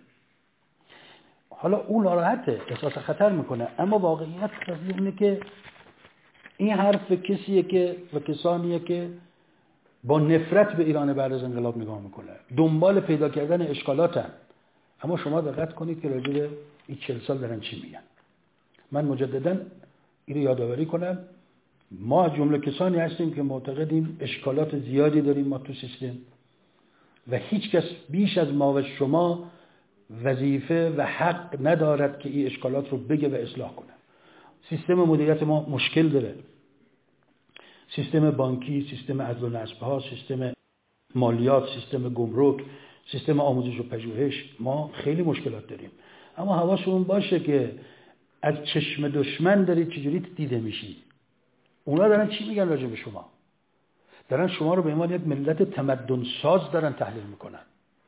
حالا اون ناراحته، احساس خطر میکنه، اما واقعیت قضیه اینه که این حرف کسیه که و کسانیه که با نفرت به ایران بعد از انقلاب نگاه میکنه، دنبال پیدا کردن اشکالاتن. اما شما دقت کنید که راجع به این چهل سال دارن چی میگن. من مجددا اینو یادآوری کنم، ما از جمله کسانی هستیم که معتقدیم اشکالات زیادی داریم ما تو سیستم و هیچ کس بیش از ما و شما وظیفه و حق ندارد که این اشکالات رو بگه و اصلاح کنه. سیستم مدیریت ما مشکل داره. سیستم بانکی، سیستم عدل و نصب‌ها، سیستم مالیات، سیستم گمرک، سیستم آموزش و پژوهش، ما خیلی مشکلات داریم. اما حواسمون باشه که از چشم دشمن دارید چجوری دیده میشی. اونا دارن چی میگن راجع به شما؟ دارن شما رو به عنوان یک ملت تمدن ساز دارن تحلیل میکنن.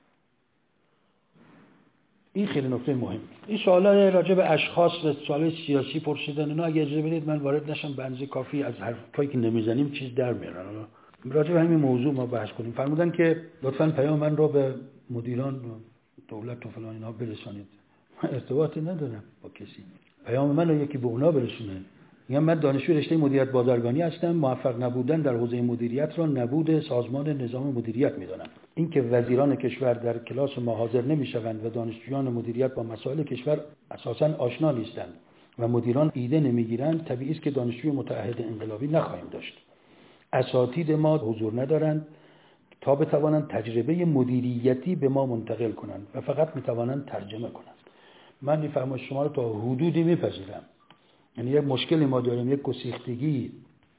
این خیلی نکته مهمه. این سوالای راجع به اشخاص و سوالای سیاسی پرسیدن اینا اگه اجازه بدید من وارد نشم، به اندازه کافی از حرفایی که نمیزنیم چیز در میارن. راجع به همین موضوع ما بحث کنیم. فرمودن که لطفاً پیام من رو به مدیران دولت و فلان اینا برسانید. من ارتباطی ندارم با کسی. پیام من رو یکی به اونا برسونه. میگم من دانشجوی رشته مدیریت بازرگانی هستم، موفق نبودن در حوزه مدیریت را نبود سازمان نظام مدیریت میدونم. این که وزیران کشور در کلاس ما حاضر نمیشوند و دانشجویان مدیریت با مسائل کشور اساساً آشنا نیستند و مدیران ایده نمیگیرند، طبیعی است که دانشجوی متعهد انقلابی نخواهیم داشت. اساتید ما حضور ندارند تا بتوانند تجربه مدیریتی به ما منتقل کنند و فقط میتوانند ترجمه کنند. من این فرمایش شما رو تا حدودی میپذیرم. یعنی یک مشکلی ما داریم، یک گسیختگی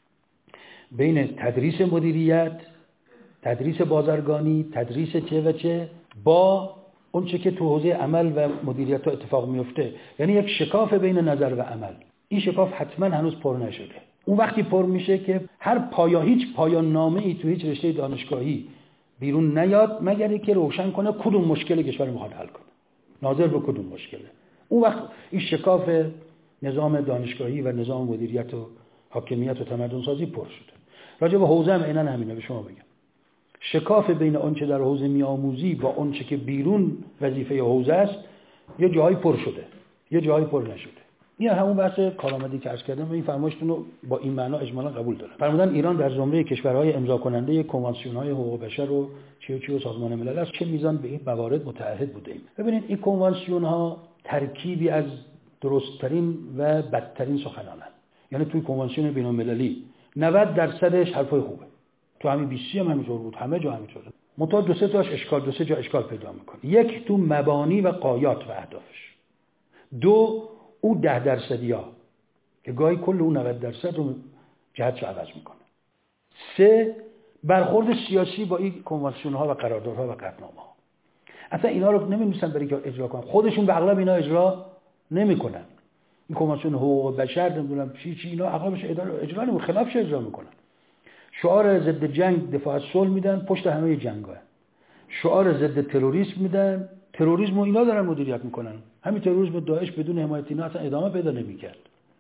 بین تدریس مدیریت، تدریس بازرگانی، تدریس چه و چه با اون چه که تو حوزه عمل و مدیریت اتفاق میفته. یعنی یک شکاف بین نظر و عمل. این شکاف حتما هنوز پر نشده. اون وقتی پر میشه که هر پایا هیچ پایان نامه‌ای تو هیچ رشته دانشگاهی بیرون نیاد مگر اینکه روشن کنه کدوم مشکل کشور میخواد حل کنه، ناظر به کدوم مشکله. اون وقت این شکاف نظام دانشگاهی و نظام مدیریت و حاکمیت و تمدن سازی پر شده. راجع به حوزه هم عیناً همینه. به شما بگم شکاف بین اون چه در حوزه میآموزی با اون چه که بیرون وظیفه حوزه است یه جایی پر شده، یه جایی پر نشده. این همون بحث کارآمدی که عرض کردم و این فرمایشتون رو با این معنا اجمالا قبول دارم. فرمودن ایران در زمره کشورهای امضا کننده کنوانسیون‌های حقوق بشر و چی و چی و سازمان ملل است، چه میزان به این موارد متعهد بودیم. ببینید این کنوانسیون‌ها ترکیبی از درست‌ترین و بدترین سخنانند. یعنی توی کنوانسیون بین‌المللی نود درصدش حرفای خوبه. تو همین بی سی هم همینطور بود، همه جا همینطوره. منتها دو سه تاش اشکال، دو سه جا اشکال پیدا میکنه. یک تو مبانی و غایات و اهدافش. دو او ده درصدیا که گاهی کل اون نود درصد رو جهتش عوض میکنه. سه برخورد سیاسی با این کنوانسیون ها و قراردادها و قطعنامه ها. اصلا اینا رو نمی‌نویسن برای که اجرا کنن. خودشون به اغلب اینا اجرا نمیکنن. این کنوانسیون حقوق بشر نمیدونم چی چی اینا اغلبش اجرا نمیکنن، خلافش اجرا میکنن. شعار ضد جنگ دفاع از صلح میدن، پشت همه جنگا. شعار ضد تروریسم میدن، تروریسم و اینا دارن مدیریت میکنن. همین تروریسم داعش بدون حمایت اینا اصلا ادامه پیدا نمیکرد.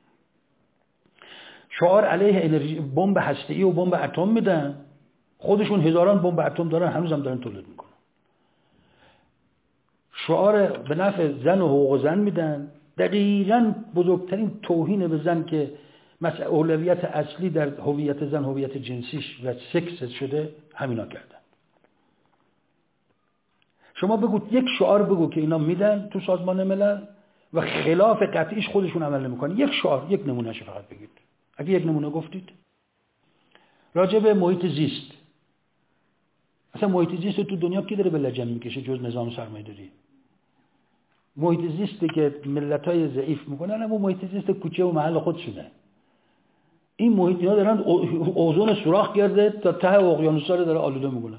شعار علیه انرژی بمب هسته‌ای و بمب اتم میدن، خودشون هزاران بمب اتم دارن، هنوزم دارن تولید میکنن. شعار به نفع زن و حقوق زن میدن، دقیقاً بزرگترین توهین به زن که مثلا اولویت اصلی در هویت زن هویت جنسیش و سکس شده، همینا کردن. شما بگو یک شعار بگو که اینا میدن تو سازمان ملل و خلاف قطعیش خودشون عمل نمیکنن. یک شعار، یک نمونهش فقط بگید. اگه یک نمونه گفتید راجع به محیط زیست، اصلا محیط زیست تو دنیا کی داره به لجن میکشه جز نظام سرمایه‌داری؟ محیط زیستی که ملت‌های ضعیف میکنن اما محیط زیست کوچه و محل خودشونه. این محیط اینا دارن اوزون سوراخ کرده تا ته اقیانوس‌ها رو داره آلوده میکنن.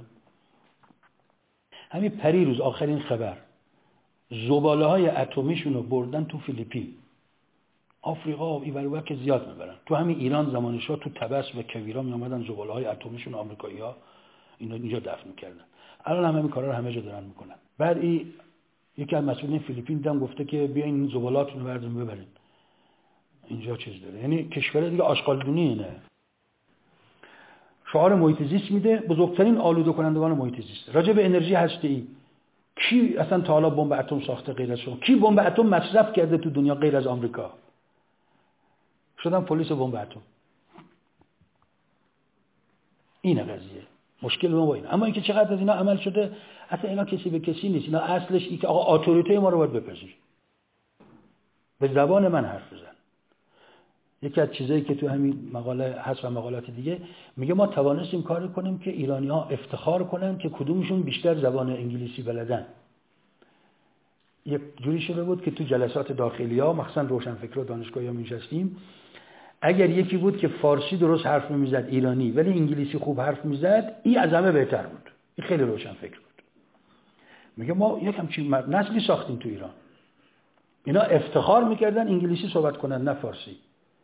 همین پریروز آخرین خبر، زباله‌های اتمیشون رو بردن تو فیلیپین. آفریقا و ایور که زیاد میبرن. تو همین ایران زمان شاه تو طبس و کویرا می اومدن زباله‌های اتمیشون آمریکایی‌ها اینا اینجا دفن می‌کردن. الان هم همین کارا رو همه جا دارن میکنن. بعد این یکی از مسئولین فیلیپین دیدم گفته که بیاین این زبالاتون رو بردارین ببرین. اینجا چیز داره. یعنی کشور دیگه آشغالدونی اینه. شعار محیط زیست میده، بزرگترین آلوده کنندگان محیط زیست. راجع به انرژی هسته‌ای کی اصلا تا حالا بمب اتم ساخته غیر از شما؟ کی بمب اتم مصرف کرده تو دنیا غیر از آمریکا؟ شدن پلیس بمب اتم. اینه قضیه. مشکل ما با این. اما اینکه چقدر از اینا عمل شده، اصلا اینا کسی به کسی نیست. اینا اصلش اینه که آقا اتوریته ما رو باید بپذیر. به زبان من حرف بزن. یکی از چیزایی که تو همین مقاله هست و مقالات دیگه میگه ما توانستیم کار کنیم که ایرانی‌ها افتخار کنن که کدومشون بیشتر زبان انگلیسی بلدن. یک جوری شده بود که تو جلسات داخلی‌ها مخصوصا روشنفکرا دانشگاهی‌ها می‌نشستیم، اگر یکی بود که فارسی درست حرف می‌زد ایرانی ولی انگلیسی خوب حرف می‌زد، این از همه بهتر بود. این خیلی روشنفکر بود. میگه ما یک همچین نسلی ساختیم تو ایران. اینا افتخار می‌کردن انگلیسی صحبت کنن نه فارسی.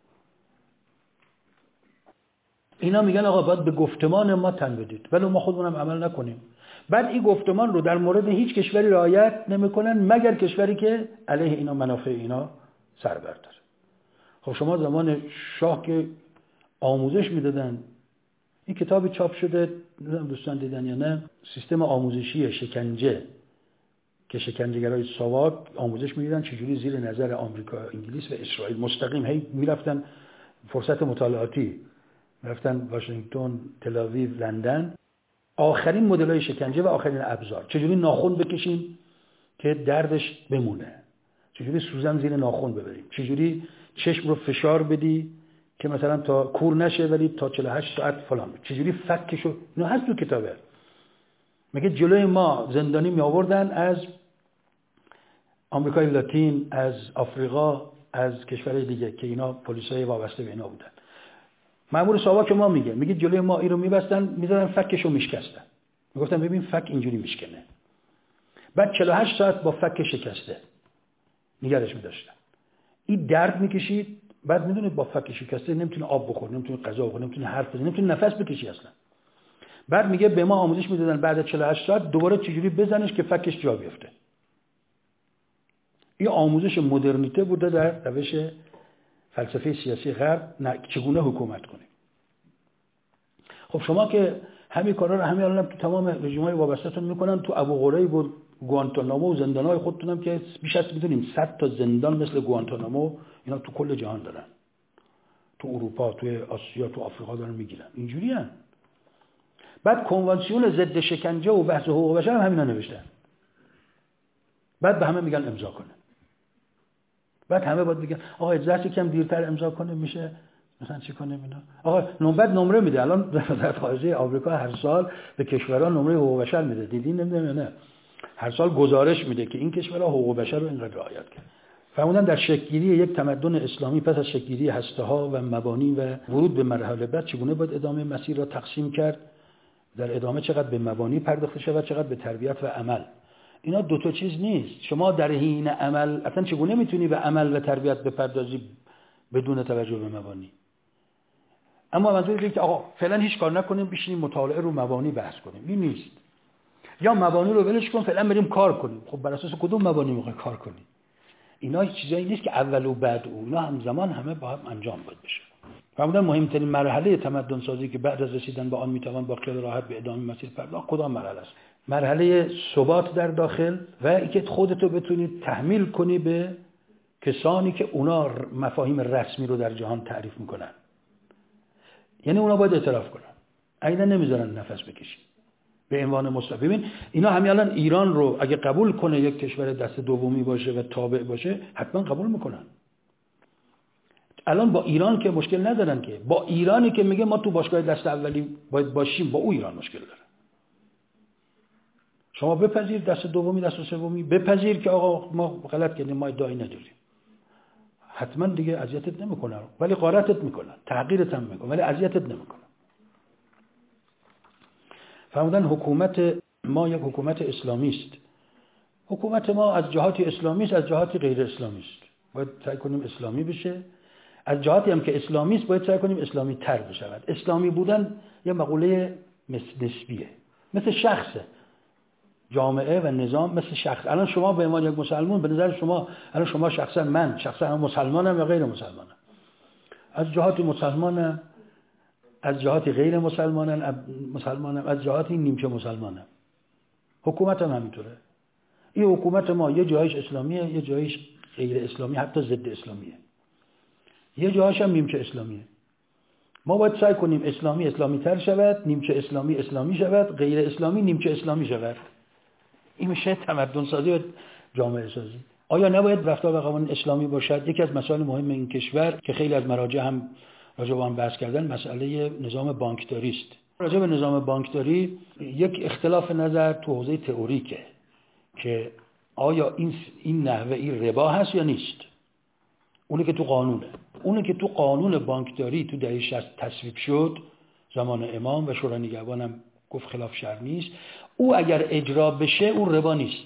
اینا میگن آقا باید به گفتمان ما تن بدید ولی ما خودمونم عمل نکنیم. بعد این گفتمان رو در مورد هیچ کشوری رعایت نمیکنن مگر کشوری که علیه اینا منافع اینا سر برداره. خب شما زمان شاه که آموزش میدادن، این کتاب چاپ شده، نمیدونم دوستان دیدن یا نه، سیستم آموزشی شکنجه که شکنجهگرای ساواک آموزش میدادن چجوری زیر نظر آمریکا، انگلیس و اسرائیل مستقیم هی میرفتن فرصت مطالعاتی، رفتن واشنگتن، تل‌آویو، لندن، آخرین مدل‌های شکنجه و آخرین ابزار. چجوری ناخن بکشیم که دردش بمونه، چجوری سوزن زیر ناخن ببریم، چجوری چشم رو فشار بدی که مثلا تا کور نشه ولی تا چهل و هشت ساعت فلان، چجوری فکشو، اینا هست تو کتابه. میگه جلوی ما زندانی می آوردن از آمریکای لاتین، از آفریقا، از کشورهای دیگه که اینا پلیسای وابسته به اینا بودن. مأمور ساواک ما میگه میگه جلوی ما این رو میبستن میذارن فکشو میشکستن. میگفتن ببین فک اینجوری میشکنه. بعد چهل و هشت ساعت با فک شکسته نگرش می‌داشتن. این درد میکشید، بعد میدونید با فک شکسته نمیتونه آب بخوره، نمیتونه غذا بخوره، نمیتونه حرف بزنه، نمیتونه نفس بکشی اصلا. بعد میگه به ما آموزش میدادن بعد از چهل و هشت ساعت دوباره چجوری بزنش که فکش جا بیفته. این آموزش مدرنیته بوده در روش فلسفه سیاسی غرب، چگونه حکومت کنیم. خب شما که همین کارا رو همین الان تو تمام رژیم‌های وابسته‌تون میکنن، تو ابوغریب و گوانتانامو و زندان‌های خودتون هم که بیش از میدونیم صد تا زندان مثل گوانتانامو اینا تو کل جهان دارن. تو اروپا، تو آسیا، تو آفریقا دارن میگیرن. اینجوری ان. بعد کنوانسیون ضد شکنجه و بحث حقوق بشر هم همینا نوشتن. بعد به همه میگن امضا کنه. بعد همه باید بگن آقا اجازه کم دیرتر امضا کنه میشه مثلا چی کنه اینا. آقا نوبت نمره میده. الان وزارت خارجه آمریکا هر سال به کشورها نمره حقوق بشر میده. دیدین نمیدونم نه. هر سال گزارش میده که این کشورها حقوق بشر رو اینقدر رعایت کرد. فرمودن در شکل‌گیری یک تمدن اسلامی پس از شکل‌گیری هسته‌ها و مبانی و ورود به مرحله بعد چگونه باید ادامه مسیر را تقسیم کرد؟ در ادامه چقدر به مبانی پرداخته شود، چقدر به تربیت و عمل. اینا دو تا چیز نیست. شما در حین عمل اصلا چگونه میتونی به عمل و تربیت بپردازی بدون توجه به مبانی؟ اما منظور اینه که آقا فعلا هیچ کار نکنیم، بشینیم مطالعه رو مبانی بحث کنیم. این نیست. یا مبانی رو ولش کن فعلا بریم کار کنیم. خب بر اساس کدوم مبانی میخوای کار کنیم؟ اینا چیزایی نیست که اول و بعد و اینا همزمان همه با هم انجام باید بشه. فرمودن مهمترین مرحله تمدن سازی که بعد از رسیدن به آن میتوان با خیال راحت به ادامه مسیر پرداخت کدام مرحله است؟ مرحله ثبات در داخل و اینکه خودتو بتونی تحمیل کنی به کسانی که اونا مفاهیم رسمی رو در جهان تعریف میکنن. یعنی اونا باید اعتراف کنن. اینا نمیذارن نفس بکشی. به عنوان مصطفی ببین اینا همین الان ایران رو اگه قبول کنه یک کشور دست دومی باشه و تابع باشه حتما قبول میکنن. الان با ایران که مشکل ندارن که، با ایرانی که میگه ما تو باشگاه دست اولی باید باشیم با او ایران مشکل داره. شما بپذیر دست دومی دست سومی، بپذیر که آقا ما غلط کردیم ما ادعایی نداریم، حتما دیگه اذیتت نمیکنن ولی غارتت میکنن، تحقیرت هم میکنن ولی اذیتت نمیکنن. فرمودن حکومت ما یک حکومت اسلامی است. حکومت ما از جهاتی اسلامی است، از جهاتی غیر اسلامی است. باید سعی کنیم اسلامی بشه. از جهاتی هم که اسلامی است باید سعی کنیم اسلامی تر بشود. اسلامی بودن یه مقوله نسبیه، مثل شخصه. جامعه و نظام مثل شخص. الان شما به عنوان یک مسلمان به نظر شما الان شما شخصا من شخصا مسلمانم یا غیر مسلمانم؟ از جهاتی مسلمانم، از جهاتی غیر مسلمانم، مسلمانم از جهاتی نیمچه مسلمانم. حکومت هم همینطوره. این حکومت ما یه جایش اسلامیه، یه جایش غیر اسلامی، حتی ضد اسلامیه. یه جایش هم نیمچه اسلامیه. ما باید سعی کنیم اسلامی اسلامی تر شود، نیمچه اسلامی اسلامی شود، غیر اسلامی نیمچه اسلامی شود. این میشه تمدن سازی و جامعه سازی. آیا نباید رفتار و قوانین اسلامی باشد؟ یکی از مسائل مهم این کشور که خیلی از مراجع هم راجع به آن بحث کردن مسئله نظام بانکداری است. راجع به نظام بانکداری یک اختلاف نظر تو حوزه تئوریکه که آیا این این نحوه این ربا هست یا نیست. اونی که تو قانونه، اونی که تو قانون بانکداری تو دهه شصت تصویب شد زمان امام و شورای نگهبان هم گفت خلاف شرع نیست، او اگر اجرا بشه او ربا نیست.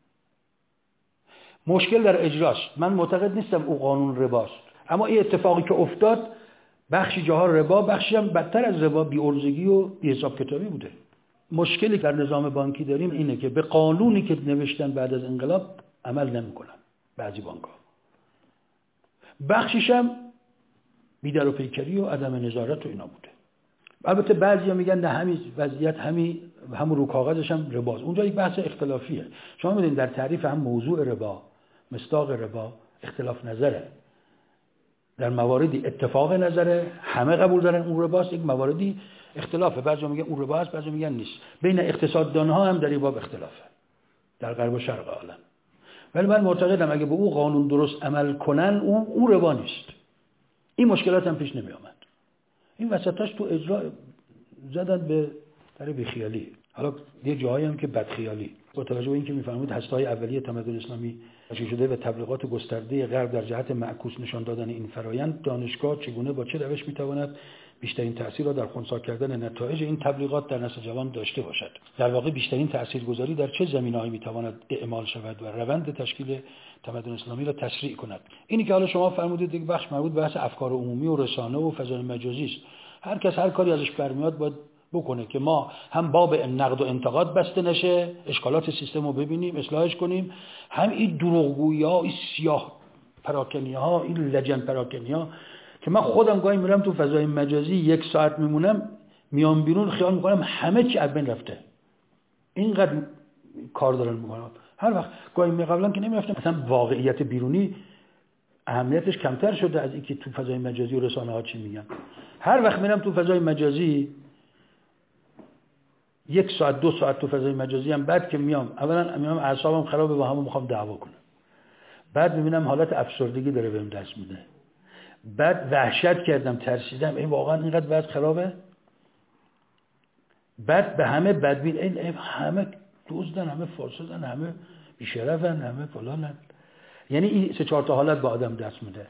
مشکل در اجراست. من معتقد نیستم او قانون رباست، اما این اتفاقی که افتاد بخشی جاها ربا، بخشی هم بدتر از ربا بی‌عرضگی و بی‌حساب کتابی بوده. مشکلی در نظام بانکی داریم اینه که به قانونی که نوشتن بعد از انقلاب عمل نمی‌کنن بعضی بانک‌ها. بخشیش هم بی‌در و پیکری و عدم نظارت و اینا بوده. البته بعضیا میگن نه همین وضعیت همین همون رو کاغذش هم رباست. اونجا یک بحث اختلافیه. شما می‌بینید در تعریف هم موضوع ربا، مصداق ربا اختلاف نظره. در مواردی اتفاق نظره، همه قبول دارن اون رباست، یک مواردی اختلافه. بعضیا میگن اون رباست، بعضیا میگن نیست. بین اقتصاددان‌ها هم در این باب اختلافه. در غرب و شرق عالم. ولی من معتقدم اگه به اون قانون درست عمل کنن اون اون ربا نیست. این مشکلات هم پیش نمی آمد. این وسطاش تو اجرا زدن به در بیخیالی. حالا یه جاهایی هم که بدخیالی. با توجه به اینکه می‌فرمایید هسته‌های اولیه تمدن اسلامی تشکیل شده و تبلیغات گسترده غرب در جهت معکوس نشان دادن این فرایند، دانشگاه چگونه با چه روش می‌تواند بیشترین تأثیر را در خنثی کردن نتایج این تبلیغات در نسل جوان داشته باشد؟ در واقع بیشترین تاثیرگذاری در چه زمینه‌هایی می‌تواند اعمال شود و روند تشکیل تمدن اسلامی را تسریع کند؟ اینی که حالا شما فرمودید یک بخش مربوط به بحث افکار عمومی و رسانه و فضای مجازی است. هر کس هر کاری ازش برمیاد باید بکنه که ما هم باب نقد و انتقاد بسته نشه، اشکالات سیستم رو ببینیم، اصلاحش کنیم، هم این دروغگویی‌ها، این سیاه پراکنی‌ها، این لجن پراکنی‌ها که من خودم گاهی میرم تو فضای مجازی یک ساعت میمونم میام بیرون خیال میکنم همه چی از بین رفته. اینقدر کار دارن میکنن. هر وقت گاهی می قبلا که نمیرفتم مثلا واقعیت بیرونی اهمیتش کمتر شده از اینکه تو فضای مجازی و رسانه ها چی میگن. هر وقت میرم تو فضای مجازی یک ساعت دو ساعت تو فضای مجازی هم بعد که میام اولا میام اعصابم خرابه با همون میخوام دعوا کنم. بعد میبینم حالت افسردگی داره بهم دست میده. بعد وحشت کردم، ترسیدم، این واقعا اینقدر وضع خرابه. بعد به همه بدبین، این همه دزدن، همه فاسدن، همه بی‌شرفن، همه فلانن. یعنی این سه چهار تا حالت با آدم دست میده.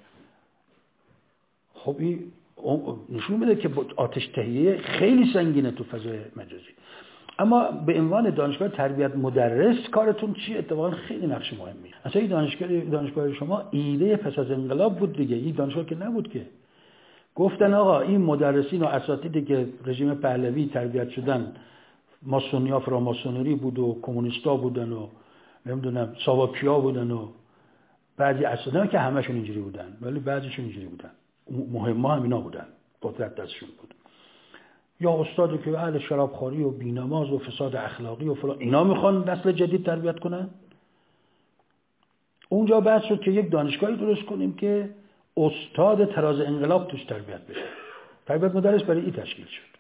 خب این نشون میده که آتش تهیه خیلی سنگینه تو فضای مجازی. اما به عنوان دانشگاه تربیت مدرس کارتون چیه؟ اتفاقا خیلی نقش مهمی. اصلا این دانشگاه دانشگاه شما ایده پس از انقلاب بود دیگه. این دانشگاه که نبود که. گفتن آقا این مدرسین و اساتیدی که رژیم پهلوی تربیت شدن ماسونیا فراماسونری بود و کمونیستا بودن و نمیدونم ساواکیا بودن و بعضی اساتید که همشون اینجوری بودن، ولی بعضیشون اینجوری بودن، مهم‌ها هم اینا بودن، قدرت دستشون بود. یا استادی که اهل شرابخوری و بی‌نماز و فساد اخلاقی و فلان، اینا میخوان نسل جدید تربیت کنن. اونجا بحث شد که یک دانشگاهی درست کنیم که استاد تراز انقلاب توش تربیت بشه. تربیت مدرس برای این تشکیل شد.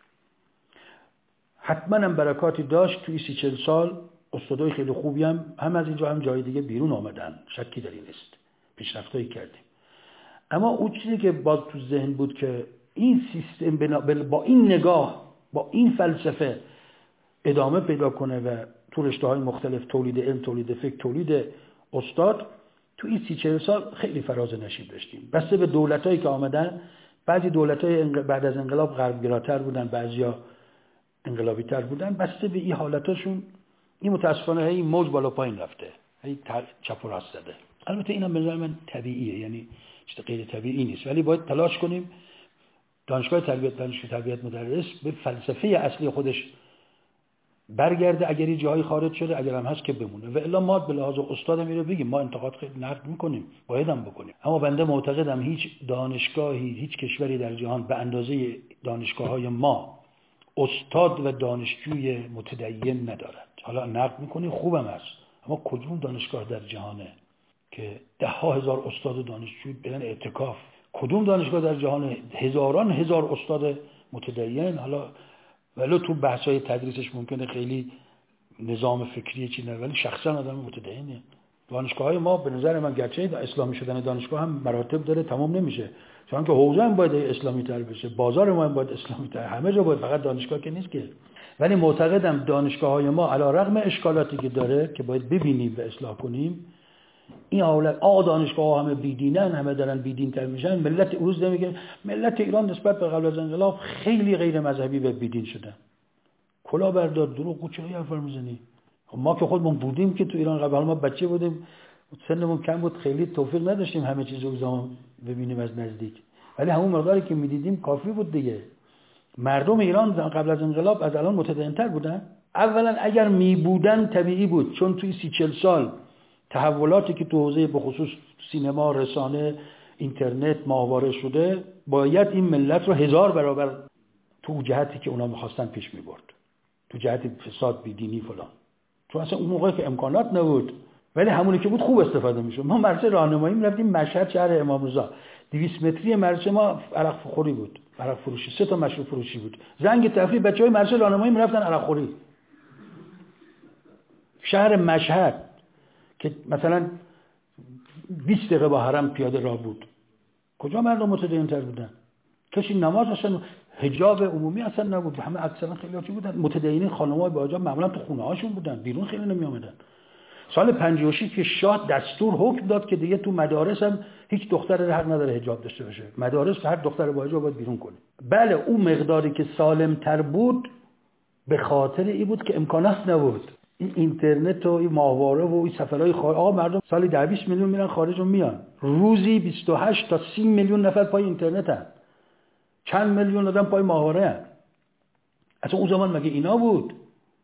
حتما هم برکاتی داشت. توی سی چل سال استادای خیلی خوبی هم هم از اینجا هم جای دیگه بیرون آمدن، شکی در این نیست، پیشرفتایی کردیم. اما اون چیزی که باز تو ذهن بود که این سیستم با این نگاه، با این فلسفه ادامه پیدا کنه و تو رشته‌های مختلف تولید علم، تولید فکر، تولید استاد، تو این سی چهل سال خیلی فراز نشیب داشتیم. بسته به دولتایی که آمدن، بعضی دولتای بعد از انقلاب غربگراتر بودن، بعضیا انقلابی تر بودن، بسته به این حالتاشون این متاسفانه هی موج بالا پایین رفته، هی چپ و راست زده. البته اینم به نظر من طبیعیه، یعنی چیز غیر طبیعی نیست، ولی باید تلاش کنیم دانشگاه تربیت دانشگاه تربیت مدرس به فلسفه اصلی خودش برگرده. اگر یه جایی خارج شده، اگر هم هست که بمونه، و الا ما به لحاظ استاد میره بگیم ما انتقاد خیلی نقد میکنیم، باید هم بکنیم. اما بنده معتقدم هیچ دانشگاهی، هیچ کشوری در جهان به اندازه دانشگاه‌های ما استاد و دانشجوی متدین ندارد. حالا نقد میکنیم خوبم هست، اما کدوم دانشگاه در جهانه که ده ها هزار استاد و دانشجو برن اعتکاف؟ کدوم دانشگاه در جهان هزاران هزار استاد متدین؟ حالا ولی تو بحث‌های تدریسش ممکنه خیلی نظام فکری چی نه، ولی شخصا آدم متدینه. دانشگاه‌های ما به نظر من گرچه اسلامی شدن دانشگاه هم مراتب داره، تمام نمیشه، چون که حوزه هم باید اسلامی تر بشه، بازار ما هم باید اسلامی تر، همه جا باید، فقط دانشگاه که نیست که. ولی معتقدم دانشگاه‌های ما علی رغم اشکالاتی که داره که باید ببینیم و اصلاح کنیم، این حالت آ دانشگاه‌ها همه بیدینن، همه دارن بیدین‌تر میشن. ملت امروز میگه ملت ایران نسبت به قبل از انقلاب خیلی غیر مذهبی و بیدین شدن. کلا بردار، دروغ، چه حرف میزنی؟ ما که خودمون بودیم که تو ایران قبل ما بچه بودیم، سنمون کم بود، خیلی توفیق نداشتیم همه چیزو زمان ببینیم از نزدیک، ولی همون مقداری که میدیدیم کافی بود دیگه. مردم ایران قبل از انقلاب از الان متدین‌تر بودن. اولا اگر می بودن طبیعی بود، چون توی سی چل سال تحولاتی که تو حوزه به خصوص سینما، رسانه، اینترنت ماهواره شده، باید این ملت رو هزار برابر تو جهتی که اونا می‌خواستن پیش می‌برد، تو جهت فساد، بیدینی فلان. چون اصلا اون موقع که امکانات نبود، ولی همونی که بود خوب استفاده می‌شد. ما مدرسه راهنمایی می‌رفتیم مشهد، شهر امام رضا، دویست متری مدرسه ما عرق خوری بود، عرق فروشی، سه تا مشروب فروشی بود. زنگ تفریح بچه‌های مدرسه راهنمایی می‌رفتن عرق خوری. شهر مشهد که مثلا بیست دقیقه با حرم پیاده راه بود، کجا مردم متدین‌تر بودن؟ کسی نماز اصلا، حجاب عمومی اصلا نبود، همه اکثرا خیلی چی بودن متدینین، خانم‌ها با حجاب معمولا تو خونه‌هاشون بودن، بیرون خیلی نمی اومدن. سال پنجاه و شش که شاه دستور حکم داد که دیگه تو مدارس هم هیچ دختری حق نداره حجاب داشته باشه، مدارس هر دختر با حجاب باید بیرون کنه. بله اون مقداری که سالم‌تر بود به خاطر این بود که امکانات نبود، این اینترنت و این ماهواره و این سفرهای خارج. آقا مردم سالی ده بیست میلیون میرن خارج و میان، روزی بیست و هشت تا سی میلیون نفر پای اینترنت هست، چند میلیون آدم پای ماهواره هست. اصلا اون زمان مگه اینا بود؟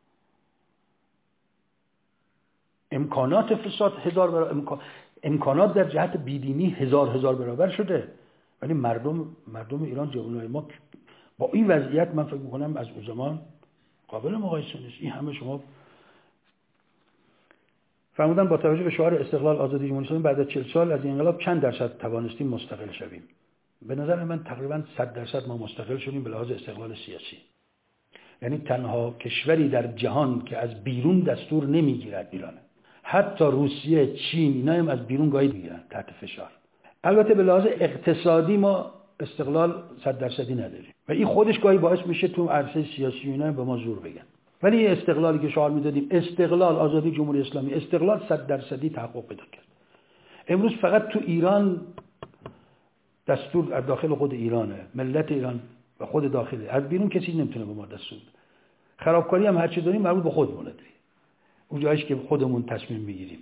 امکانات فساد هزار برابر، امکان... امکانات در جهت بیدینی هزار هزار برابر شده، ولی مردم مردم ایران، جوانای ما با این وضعیت من فکر میکنم از اون زمان قابل مقایسه نیست. این همه شما فرمودن با توجه به شعار استقلال، آزادی، جمهوری اسلامی بعد از چهل سال از این انقلاب چند درصد توانستیم مستقل شویم؟ به نظر من تقریبا صد درصد ما مستقل شدیم به لحاظ استقلال سیاسی. یعنی تنها کشوری در جهان که از بیرون دستور نمیگیرد ایرانه. حتی روسیه، چین، اینا هم از بیرون گاهی میگیرن تحت فشار. البته به لحاظ اقتصادی ما استقلال صد درصدی نداریم و این خودش گاهی باعث میشه تو عرصه سیاسی اینا به ما زور بگن. ولی استقلالی که شعار میدادیم، استقلال، آزادی، جمهوری اسلامی، استقلال صد درصدی تحقق پیدا کرد. امروز فقط تو ایران دستور از داخل خود ایرانه، ملت ایران و خود داخلی، از بیرون کسی نمیتونه به ما دستور بده. خرابکاری هم هر چی داریم مربوط به خودمونه دیگه، اون جاییش که خودمون تصمیم میگیریم.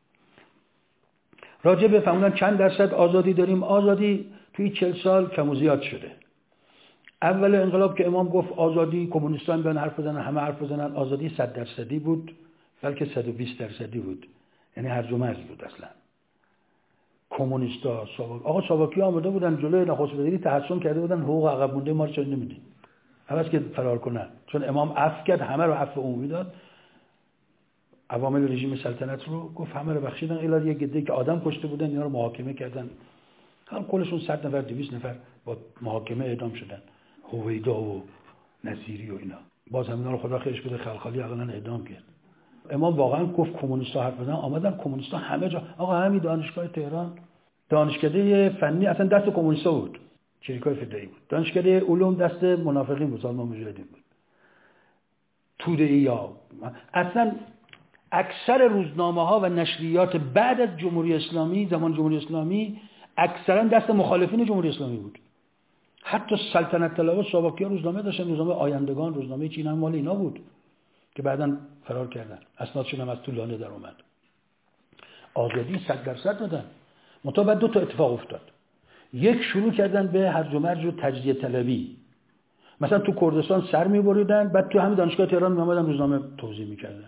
راجع به فهموندن چند درصد آزادی داریم، آزادی توی چهل سال کم و زیاد شده. اول انقلاب که امام گفت آزادی، کمونیستان بیان حرف بزنن، همه حرف بزنن، آزادی صد درصدی بود بلکه صد و بیست درصدی بود، یعنی هرج و مرج بود. اصلا کمونیستا ساواک آقا ساواکی آمده بودن جلوی نخست وزیری تحصن کرده بودن حقوق عقب مونده ما رو چرا نمیدین، عوض که فرار کنن، چون امام عفو کرد، همه رو عفو عمومی داد، عوامل رژیم سلطنت رو گفت همه رو بخشیدن الا یه گده که آدم کشته بودن اینا رو محاکمه کردن، هم کلشون صد نفر دویست نفر با محاکمه اعدام شدن، هویدا و نصیری و اینا، باز هم اینا رو خدا خیرش بده خلخالی عقلا اعدام کرد. امام واقعا گفت کمونیستا حرف بزنن، آمدن کمونیستا همه جا، آقا همین دانشگاه تهران دانشکده فنی اصلا دست کمونیستا بود، چریکای فدایی بود، دانشکده علوم دست منافقین بود، سازمان مجاهدین بود، توده‌ای یا اصلا اکثر روزنامه‌ها و نشریات بعد از جمهوری اسلامی، زمان جمهوری اسلامی اکثرا دست مخالفین جمهوری اسلامی بود. حتی سلطنت طلبها ساواکی‌ها روزنامه داشتن، روزنامه آیندگان، روزنامه چین هم مال اینا بود که بعداً فرار کردن، اسنادشون هم از تو لانه در اومد. آزادی صد درصد دادن. منتها بعد دو تا اتفاق افتاد. یک، شروع کردن به هرج و مرج و تجزیه طلبی. مثلا تو کردستان سر می‌بریدن، بعد تو همین دانشگاه تهران می‌آمدن روزنامه توزیع می‌کردن.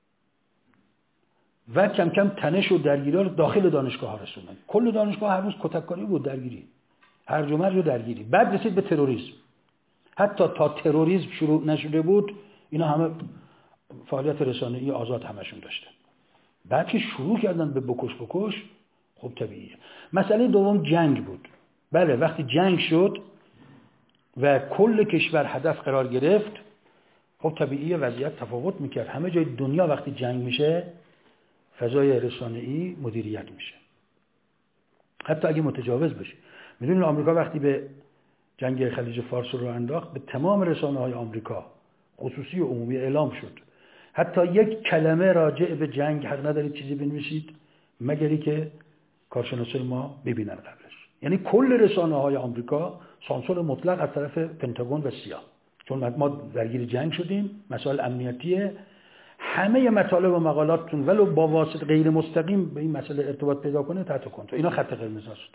و کم کم تنش و درگیری رو داخل دانشگاه ها رسوندن. کل دانشگاه هر روز کتککاری بود، درگیری، هرج و مرج و درگیری. بعد رسید به تروریسم. حتی تا تروریسم شروع نشده بود اینا همه فعالیت رسانه‌ای آزاد همشون داشتن. بعد که شروع کردن به بکش بکش، خب طبیعیه. مسئله دوم جنگ بود. بله وقتی جنگ شد و کل کشور هدف قرار گرفت، خب طبیعیه وضعیت تفاوت میکرد. همه جای دنیا وقتی جنگ میشه فضای رسانه‌ای مدیریت میشه، حتی اگه متجاوز بشه. میدونید آمریکا وقتی به جنگ خلیج فارس رو انداخت، به تمام رسانه‌های آمریکا خصوصی و عمومی اعلام شد حتی یک کلمه راجع به جنگ حق ندارید چیزی بنویسید مگری که کارشناسای ما ببینن قبلش. یعنی کل رسانه‌های آمریکا سانسور مطلق از طرف پنتاگون و سیا، چون ما درگیر جنگ شدیم، مسائل امنیتیه، همه مطالب و مقالاتتون ولو با واسطه غیر مستقیم به این مسئله ارتباط پیدا کنه تحت کنترل. اینا خط قرمز است.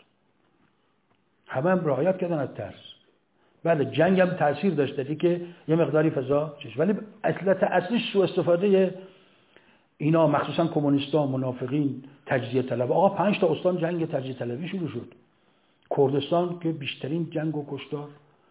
همه هم رعایت کردن از ترس. بله جنگ هم تاثیر داشته که یه مقداری فضا چش، ولی اصلت اصلیش سوء استفاده اینا، مخصوصا کمونیستا، منافقین، تجزیه طلب. آقا پنج تا استان جنگ تجزیه طلبی شروع شد. کردستان که بیشترین جنگ و کشتار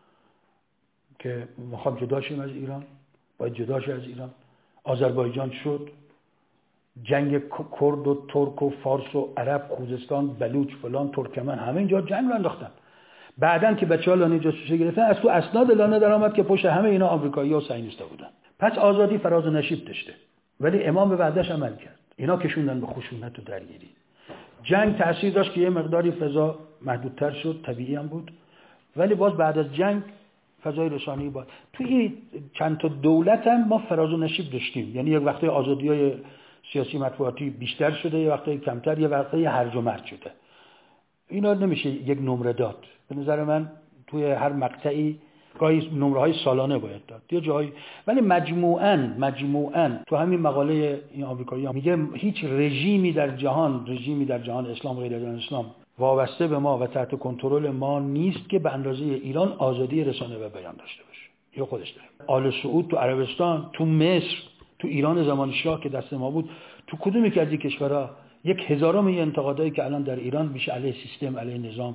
که میخوام جدا شیم از ایران، باید جدا شه از ایران. آذربایجان شد، جنگ کرد و ترک و فارس و عرب، خوزستان، بلوچ، فلان، ترکمن، همه اینجا جنگ رو انداختن. بعدن که بچه‌ها لانه جاسوسی گرفتن، از تو اسناد لانه درآمد که پشت همه اینا آمریکایی‌ها و صهیونیست‌ها بودن. پس آزادی فراز و نشیب داشته، ولی امام به وعده‌اش عمل کرد. اینا کشوندن به خشونت و درگیری. جنگ تأثیر داشت که یه مقداری فضا محدودتر شد، طبیعی هم بود، ولی باز بعد از جنگ فضای رسانه‌ای بود. توی چند تا دولت هم ما فراز و نشیب داشتیم، یعنی یک وقته آزادی‌های سیاسی مطبوعاتی بیشتر شده، یک وقته کمتر، یک وقته هرج و مرج شده. اینا نمیشه یک نمره داد. به نظر من توی هر مقطعی گاهی نمره‌های سالانه باید داد، یه جایی، ولی مجموعاً مجموعاً تو همین مقاله این آمریکایی‌ها میگه هیچ رژیمی در جهان، رژیمی در جهان اسلام غیر از اسلام وابسته به ما و تحت کنترل ما نیست که به اندازه ایران آزادی رسانه و بیان داشته باشه. یا خودش داره. آل سعود تو عربستان، تو مصر، تو ایران زمان شاه که دست ما بود، تو کدوم یک از این کشورها یک هزارم این انتقادایی که الان در ایران میشه علیه سیستم، علیه نظام،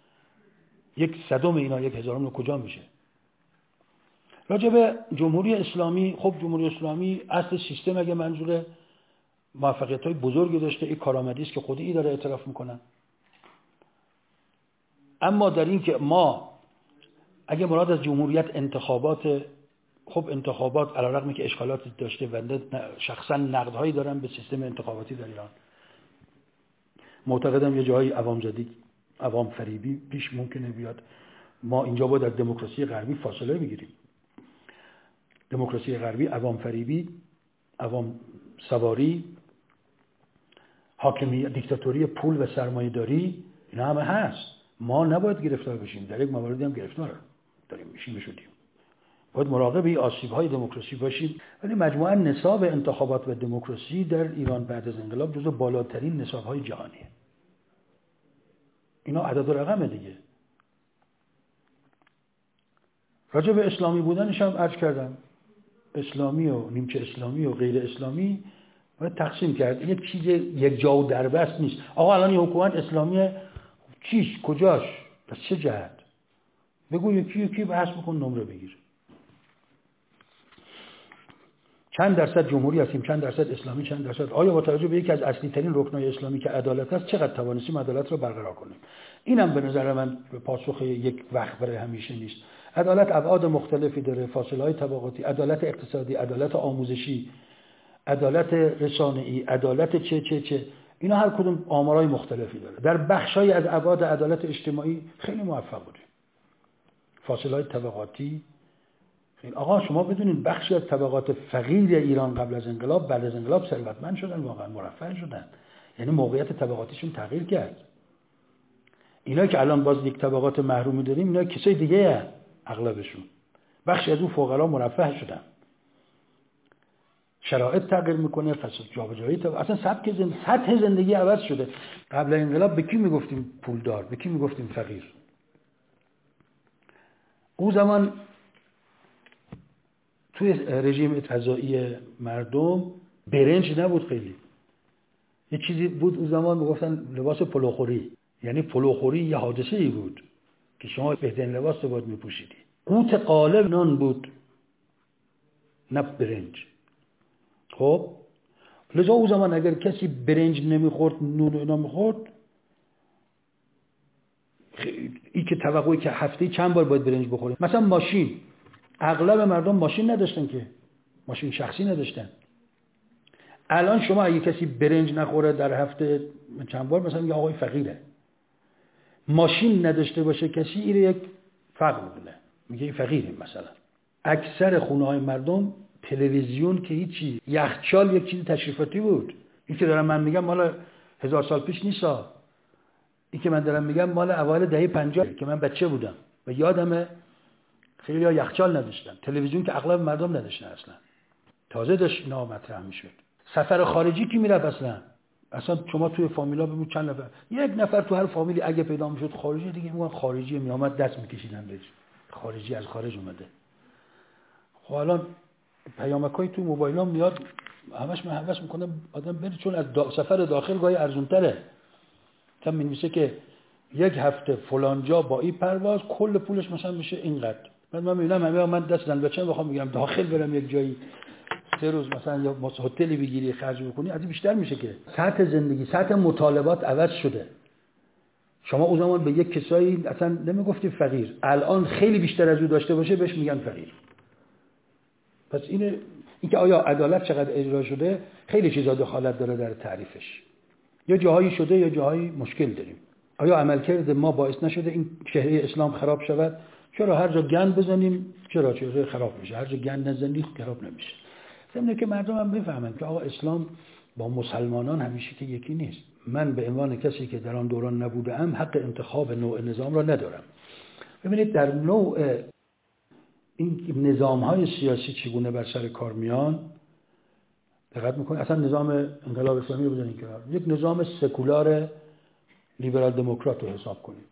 یک صدم اینا، یک هزارم رو کجا میشه؟ راجع به جمهوری اسلامی، خب جمهوری اسلامی اصل سیستم اگه منظور موفقیت‌های بزرگی داشته، این کارآمدی است که خودی داره اعتراف میکنن. اما در این که ما اگه مراد از جمهوریت انتخابات، خب انتخابات علیرغم که اشکالاتی داشته و شخصا نقدهایی دارم به سیستم انتخاباتی در ایران، معتقدم یه جایی عوام زدی، عوام فریبی پیش ممکنه بیاد. ما اینجا باید از دموکراسی غربی فاصله بگیریم. دموکراسی غربی عوام فریبی، عوام سواری، حاکمیت، دیکتاتوری پول و سرمایه‌داری، اینا همه هست. ما نباید گرفتار بشیم، در یک مواردی هم گرفتار داریم میشیم بشودیم. باید مراقب این آسیب‌های دموکراسی باشیم. ولی مجموعاً نصاب انتخابات و دموکراسی در ایران بعد از انقلاب جزو بالاترین نصاب‌های جهانیه. اینا عدد و رقمه دیگه. راجع به اسلامی بودنش هم عرض کردم، اسلامی و نیمچه اسلامی و غیر اسلامی باید تقسیم کرد. یک چیز یک جا و دربست نیست. آقا الان یه حکومت اسلامیه، چیش کجاش از چه جهت؟ بگو یکی یکی بحث بکن، نمره بگیر. چند درصد جمهوری هستیم، چند درصد اسلامی، چند درصد. آیا با توجه به یکی از اصلی ترین رکنای اسلامی که عدالت است چقدر توانستیم عدالت رو برقرار کنیم؟ اینم به نظر من پاسخ یک وقت برای همیشه نیست. عدالت ابعاد مختلفی داره، فاصله‌های طبقاتی، عدالت اقتصادی، عدالت آموزشی، عدالت رسانه‌ای، عدالت چه چه چه، اینا هر کدوم آمارهای مختلفی داره. در بخشای از ابعاد عدالت اجتماعی خیلی موفق بودیم. فاصله‌های طبقاتی خیلی. آقا شما بدونید بخشی از طبقات فقیر ایران قبل از انقلاب، بعد از انقلاب ثروتمند شدن، واقعا مرفه شدن. یعنی موقعیت طبقاتیشون تغییر کرد. اینا که الان باز یک طبقات محرومی داریم، اینا کسای دیگه هستن اغلبشون. بخشی از اون فقرا مرفه شدن. شرایط تغییر میکنه، فساد جابجایی تا اصلا سبک زندگی، سطح زندگی عوض شده. قبل انقلاب به کی میگفتیم پولدار، به کی میگفتیم فقیر؟ اون زمان توی رژیم غذایی مردم برنج نبود خیلی. یه چیزی بود اون زمان میگفتن لباس پلوخوری، یعنی پلوخوری یه حادثه ای بود که شما بهترین لباس رو باید میپوشیدی. قوت غالب نان بود نه برنج. خب لذا اون زمان اگر کسی برنج نمیخورد، نون اینا میخورد، این که توقعی که هفته چند بار باید برنج بخوریم. مثلا ماشین، اغلب مردم ماشین نداشتن، که ماشین شخصی نداشتن. الان شما اگه کسی برنج نخوره در هفته چند بار، مثلا یه آقای فقیره. ماشین نداشته باشه کسی، این یک فقر میدونه، میگه این فقیره. مثلا اکثر خونه های مردم تلویزیون که هیچی، یخچال یک چیز تشریفاتی بود. این که دارم من میگم مال هزار سال پیش نیستا، این که من دارم میگم مال اوایل دهه پنجاه که من بچه بودم و یادمه خیلی ها یخچال نداشتن. تلویزیون که اغلب مردم نداشتن اصلا، تازه داشت اینا مطرح میشد. سفر خارجی کی میرفت اصلا؟ اصلا شما توی فامیلا ببین چند نفر، یک نفر تو هر فامیلی اگه پیدا میشد خارجی، دیگه میگن خارجی میامد دست میکشیدن بهش، خارجی از خارج اومده. خب الان پیامکای تو موبایلام میاد، همش من حواس میکنم آدم بره، چون از دا سفر داخل گاهی ارزان‌تره. مثلا می‌نویسه که یک هفته فلان جا با این پرواز کل پولش مثلا میشه اینقدر. بعد من میبینم همه من دست زن بچه‌م بخوام میگیرم داخل برم یک جایی سه روز مثلا یا هتلی بگیری خرج بکنی، از این بیشتر میشه. که سطح زندگی، سطح مطالبات عوض شده. شما اون زمان به یک کسایی اصلا نمیگفتی فقیر، الان خیلی بیشتر از او داشته باشه بهش میگن فقیر. پس اینه اینکه آیا عدالت چقدر اجرا شده خیلی چیزا دخالت داره در تعریفش. یا جاهایی شده یا جاهایی مشکل داریم. آیا عملکرد ما باعث نشده این چهره اسلام خراب شود؟ چرا هر جا گند بزنیم چرا چهره خراب میشه، هر جا گند نزنیم خراب نمیشه. ضمن که مردم هم بفهمن که آقا اسلام با مسلمانان همیشه که یکی نیست. من به عنوان کسی که در آن دوران نبودم حق انتخاب نوع نظام را ندارم. ببینید در نوع این نظام‌های سیاسی چگونه بر سر کار میان دقت میکنید. اصلا نظام انقلاب اسلامی رو بزنید کنار، یک نظام سکولار لیبرال دموکرات رو حساب کنید.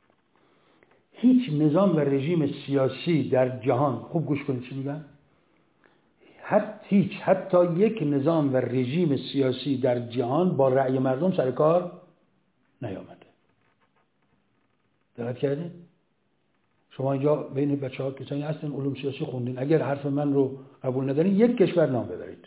هیچ نظام و رژیم سیاسی در جهان، خوب گوش کنید چی میگم، حتی هیچ حتی یک نظام و رژیم سیاسی در جهان با رأی مردم سر کار نیامده. دقت کردید؟ شما اینجا بین بچه‌ها کسانی هستن علوم سیاسی خوندین، اگر حرف من رو قبول ندارین یک کشور نام ببرید،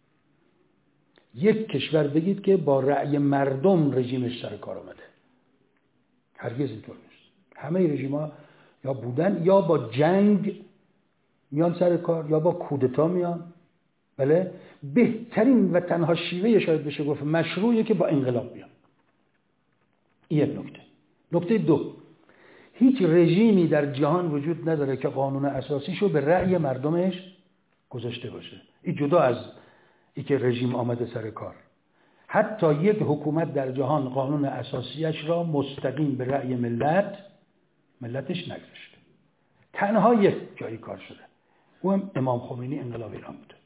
یک کشور بگید که با رأی مردم رژیمش سر کار آمده. هرگز اینطور نیست. همه رژیم‌ها یا بودن یا با جنگ میان سر کار یا با کودتا میان. بله، بهترین و تنها شیوه شاید بشه گفت مشروعیه که با انقلاب بیان. این یک نکته. نکته دو، هیچ رژیمی در جهان وجود نداره که قانون اساسیشو به رأی مردمش گذاشته باشه. این جدا از این که رژیم آمده سر کار. حتی یک حکومت در جهان قانون اساسیش را مستقیم به رأی ملت ملتش نگذاشته. تنها یک جایی کار شده، او هم امام خمینی انقلاب ایران بوده.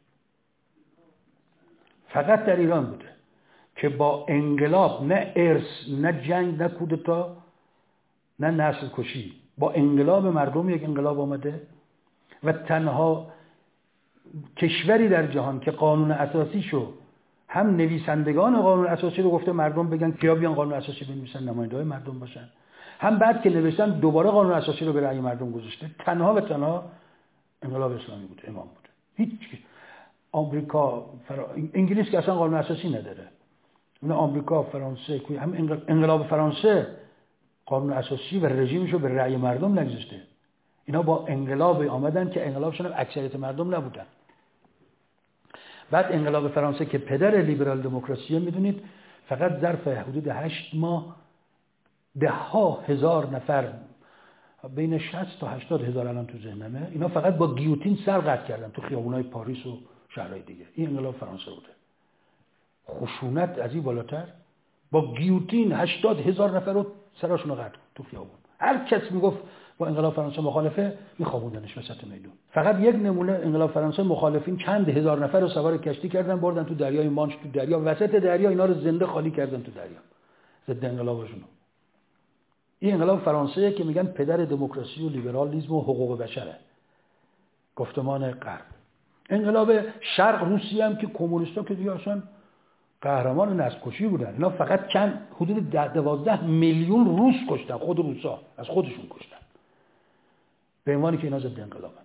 فقط در ایران بوده که با انقلاب، نه ارث، نه جنگ، نه کودتا، نه نسل کشی، با انقلاب مردم یک انقلاب آمده و تنها کشوری در جهان که قانون اساسیشو هم نویسندگان قانون اساسی رو گفته مردم بگن کیا بیان قانون اساسی بنویسن، نماینده‌های مردم باشن، هم بعد که نوشتن دوباره قانون اساسی رو به رأی مردم گذاشته. تنها و تنها انقلاب اسلامی بود، امام بود. هیچ آمریکا، فرا... انگلیس که اصلا قانون اساسی نداره. اون آمریکا، فرانسه، هم انقلاب فرانسه قانون اساسی و رژیمش رو به رأی مردم نگذاشته. اینا با انقلاب آمدن که انقلابشون هم اکثریت مردم نبودن. بعد انقلاب فرانسه که پدر لیبرال دموکراسیه، میدونید فقط ظرف حدود هشت ماه ده ها هزار نفر، بین شصت تا هشتاد هزار الان تو ذهنمه، اینا فقط با گیوتین سر قطع کردن تو خیابونای پاریس و شهرهای دیگه. این انقلاب فرانسه بوده. خشونت از این بالاتر، با گیوتین هشتاد هزار نفر رو سراشون قطع تو خیابون. هر کس میگفت با انقلاب فرانسه مخالفه، میخوابوندنش وسط میدون. فقط یک نمونه انقلاب فرانسه، مخالفین چند هزار نفر رو سوار کشتی کردن بردن تو دریای مانش، تو دریا، وسط دریا اینا رو زنده خالی کردن تو دریا، ضد انقلابشون. این انقلاب فرانسه که میگن پدر دموکراسی و لیبرالیسم و حقوق بشره، گفتمان غرب. انقلاب شرق روسیه هم که کمونیستا که دیگه اصلا قهرمان نسل‌کشی بودن، اینا فقط چند حدود دوازده میلیون روس کشتن، خود روسا از خودشون کشتن، به عنوانی که اینا ضد انقلابن.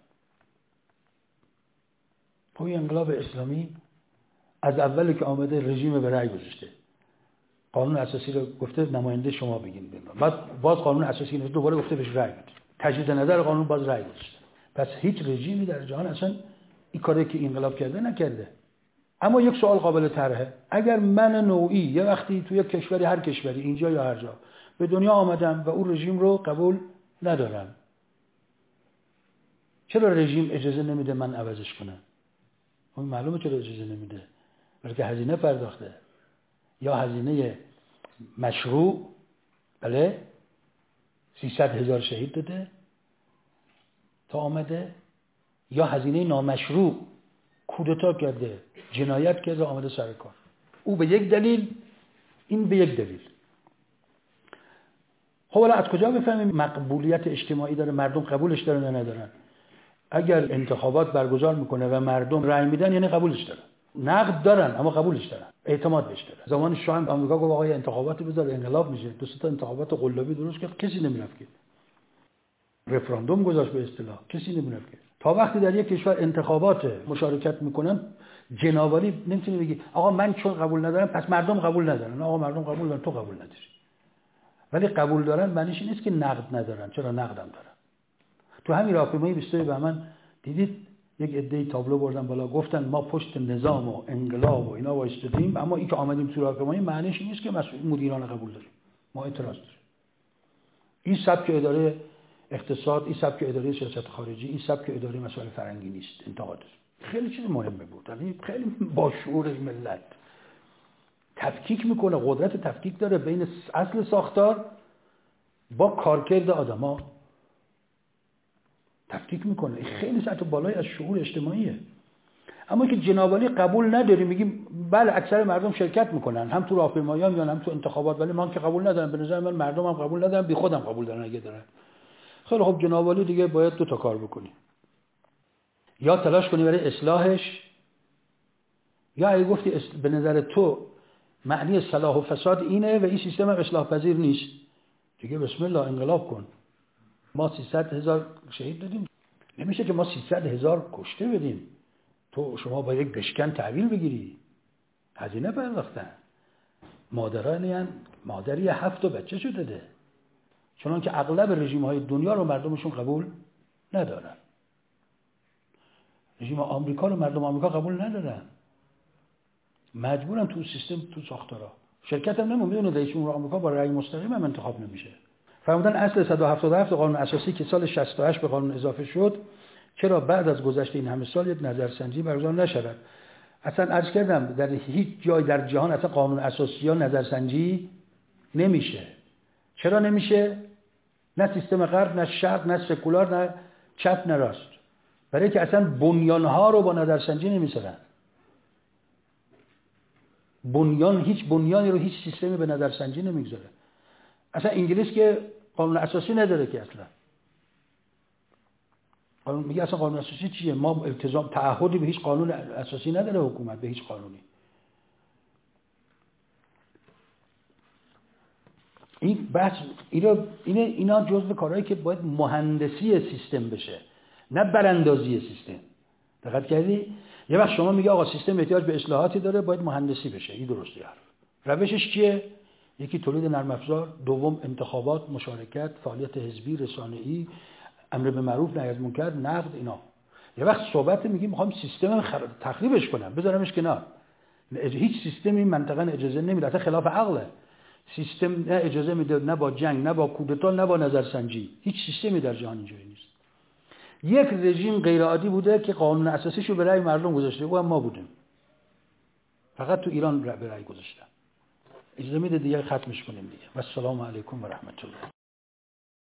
خب این انقلاب اسلامی از اولی که آمده رژیم به رأی گذاشته، قانون اساسی رو گفته نماینده شما بگین بگین، بعد باز قانون اساسی رو دوباره گفته بهش رأی بدید، تجدید نظر قانون باز رأی گذاشته. پس هیچ رژیمی در جهان اصلا این کاری که انقلاب کرده نکرده. اما یک سوال قابل طرحه، اگر من نوعی یه وقتی توی یک کشوری، هر کشوری، اینجا یا هر جا، به دنیا آمدم و اون رژیم رو قبول ندارم، چرا رژیم اجازه نمیده من عوضش کنم؟ اون معلومه چرا اجازه نمیده، بلکه هزینه پرداخته، یا هزینه مشروع، بله، سیصد هزار شهید داده تا آمده، یا هزینه نامشروع، کودتا کرده، جنایت کرده، آمده سر کار. او به یک دلیل، این به یک دلیل. خب حالا از کجا بفهمیم مقبولیت اجتماعی داره، مردم قبولش دارن یا ندارن؟ اگر انتخابات برگزار میکنه و مردم رأی میدن، یعنی قبولش دارن. نقد دارن اما قبولش دارن، اعتماد بهش دارن. زمان شاه آمریکا گفت آقا انتخابات بذار انقلاب میشه، دو سه تا انتخابات قلابی درست کرد، کسی نمیرفت که. رفراندوم گذاشت به اصطلاح، کسی نمیرفت که. تا وقتی در یک کشور انتخابات مشارکت میکنن، جنابالی نمیتونی بگی آقا من چون قبول ندارم پس مردم قبول ندارن. آقا مردم قبول دارن، تو قبول نداری. ولی قبول دارن معنیش نیست که نقد ندارن، چرا نقدم دارن. تو همین راهپیمایی بیست و دو بهمن دیدید یک عده‌ای تابلو بردن بالا، گفتن ما پشت نظام و انقلاب و اینا وایستادیم، اما این که آمدیم تو راهپیمایی معنیش نیست که مسئول مدیران قبول داریم، ما اعتراض داریم. این سبک اداره اقتصاد، این سبک اداره سیاست خارجی، این سبک اداره مسائل فرهنگی نیست. انتقاد خیلی چیز مهمه بود، یعنی خیلی با شعور ملت تفکیک میکنه، قدرت تفکیک داره بین اصل ساختار با کارکرد آدما، تفکیک میکنه. خیلی سطح بالای از شعور اجتماعیه. اما که جنابالی قبول نداری، میگیم بله اکثر مردم شرکت میکنن، هم تو راهپیمایی هم یا هم تو انتخابات، ولی من که قبول ندارم، به نظر من مردم هم قبول ندارن، بی خودم قبول دارن اگه دارن. خیلی خب جنابالی دیگه باید دو تا کار بکنی، یا تلاش کنی برای اصلاحش، یا اگه گفتی به نظر تو معنی صلاح و فساد اینه و این سیستم اصلاح پذیر نیست، دیگه بسم الله انقلاب کن. ما سیصد هزار شهید دادیم، نمیشه که ما سیصد هزار کشته بدیم. تو شما با یک بشکن تحویل بگیری، هزینه پرداختن. مادران مادری هفت تا بچه شو داده، چون که اغلب رژیم های دنیا رو مردمشون قبول ندارن. رژیم آمریکا رو مردم آمریکا قبول ندارن، مجبورن تو سیستم، تو ساختارا شرکت هم نمون. میدونه رئیس جمهور آمریکا با رأی مستقیم هم انتخاب نمیشه. فرمودن اصل صد و هفتاد و هفت قانون اساسی که سال شصت و هشت به قانون اضافه شد، چرا بعد از گذشت این همه سال یک نظرسنجی برگزار نشود؟ اصلا عرض کردم در هیچ جای در جهان اصلا قانون اساسی ها نظرسنجی نمیشه. چرا نمیشه؟ نه سیستم غرب، نه شرق، نه سکولار، نه چپ، نه راست. برای که اصلا بنیانها رو با نظرسنجی نمیسازن. بنیان، هیچ بنیانی رو هیچ سیستمی به نظرسنجی نمیگذاره. اصلا انگلیس که قانون اساسی نداره که اصلا. قانون میگه اصلا قانون اساسی چیه؟ ما التزام تعهدی به هیچ قانون اساسی نداره حکومت، به هیچ قانونی. این بحث اینا اینا جزء کارهایی که باید مهندسی سیستم بشه، نه براندازی سیستم. دقت کردی؟ یه وقت شما میگه آقا سیستم احتیاج به اصلاحاتی داره، باید مهندسی بشه. این درستی حرف. روشش چیه؟ یکی تولید نرم افزار، دوم انتخابات، مشارکت، فعالیت حزبی، رسانه‌ای، امر به معروف، نهی از منکر، نقد، اینا. یه وقت صحبت میگیم میخوام سیستم خر... تخریبش کنم، بذارمش کنار. هیچ سیستمی منطقاً اجازه نمیده، اصلا خلاف عقله. سیستم نه اجازه میده، نه با جنگ، نه با کودتا، نه با نظرسنجی. هیچ سیستمی در جهان اینجوری نیست. یک رژیم غیر عادی بوده که قانون اساسیشو به رأی مردم گذاشته، و ما بودیم. فقط تو ایران به رأی گذاشتن. اجازه میده دیگه ختمش کنیم دیگه. و السلام علیکم و رحمت الله.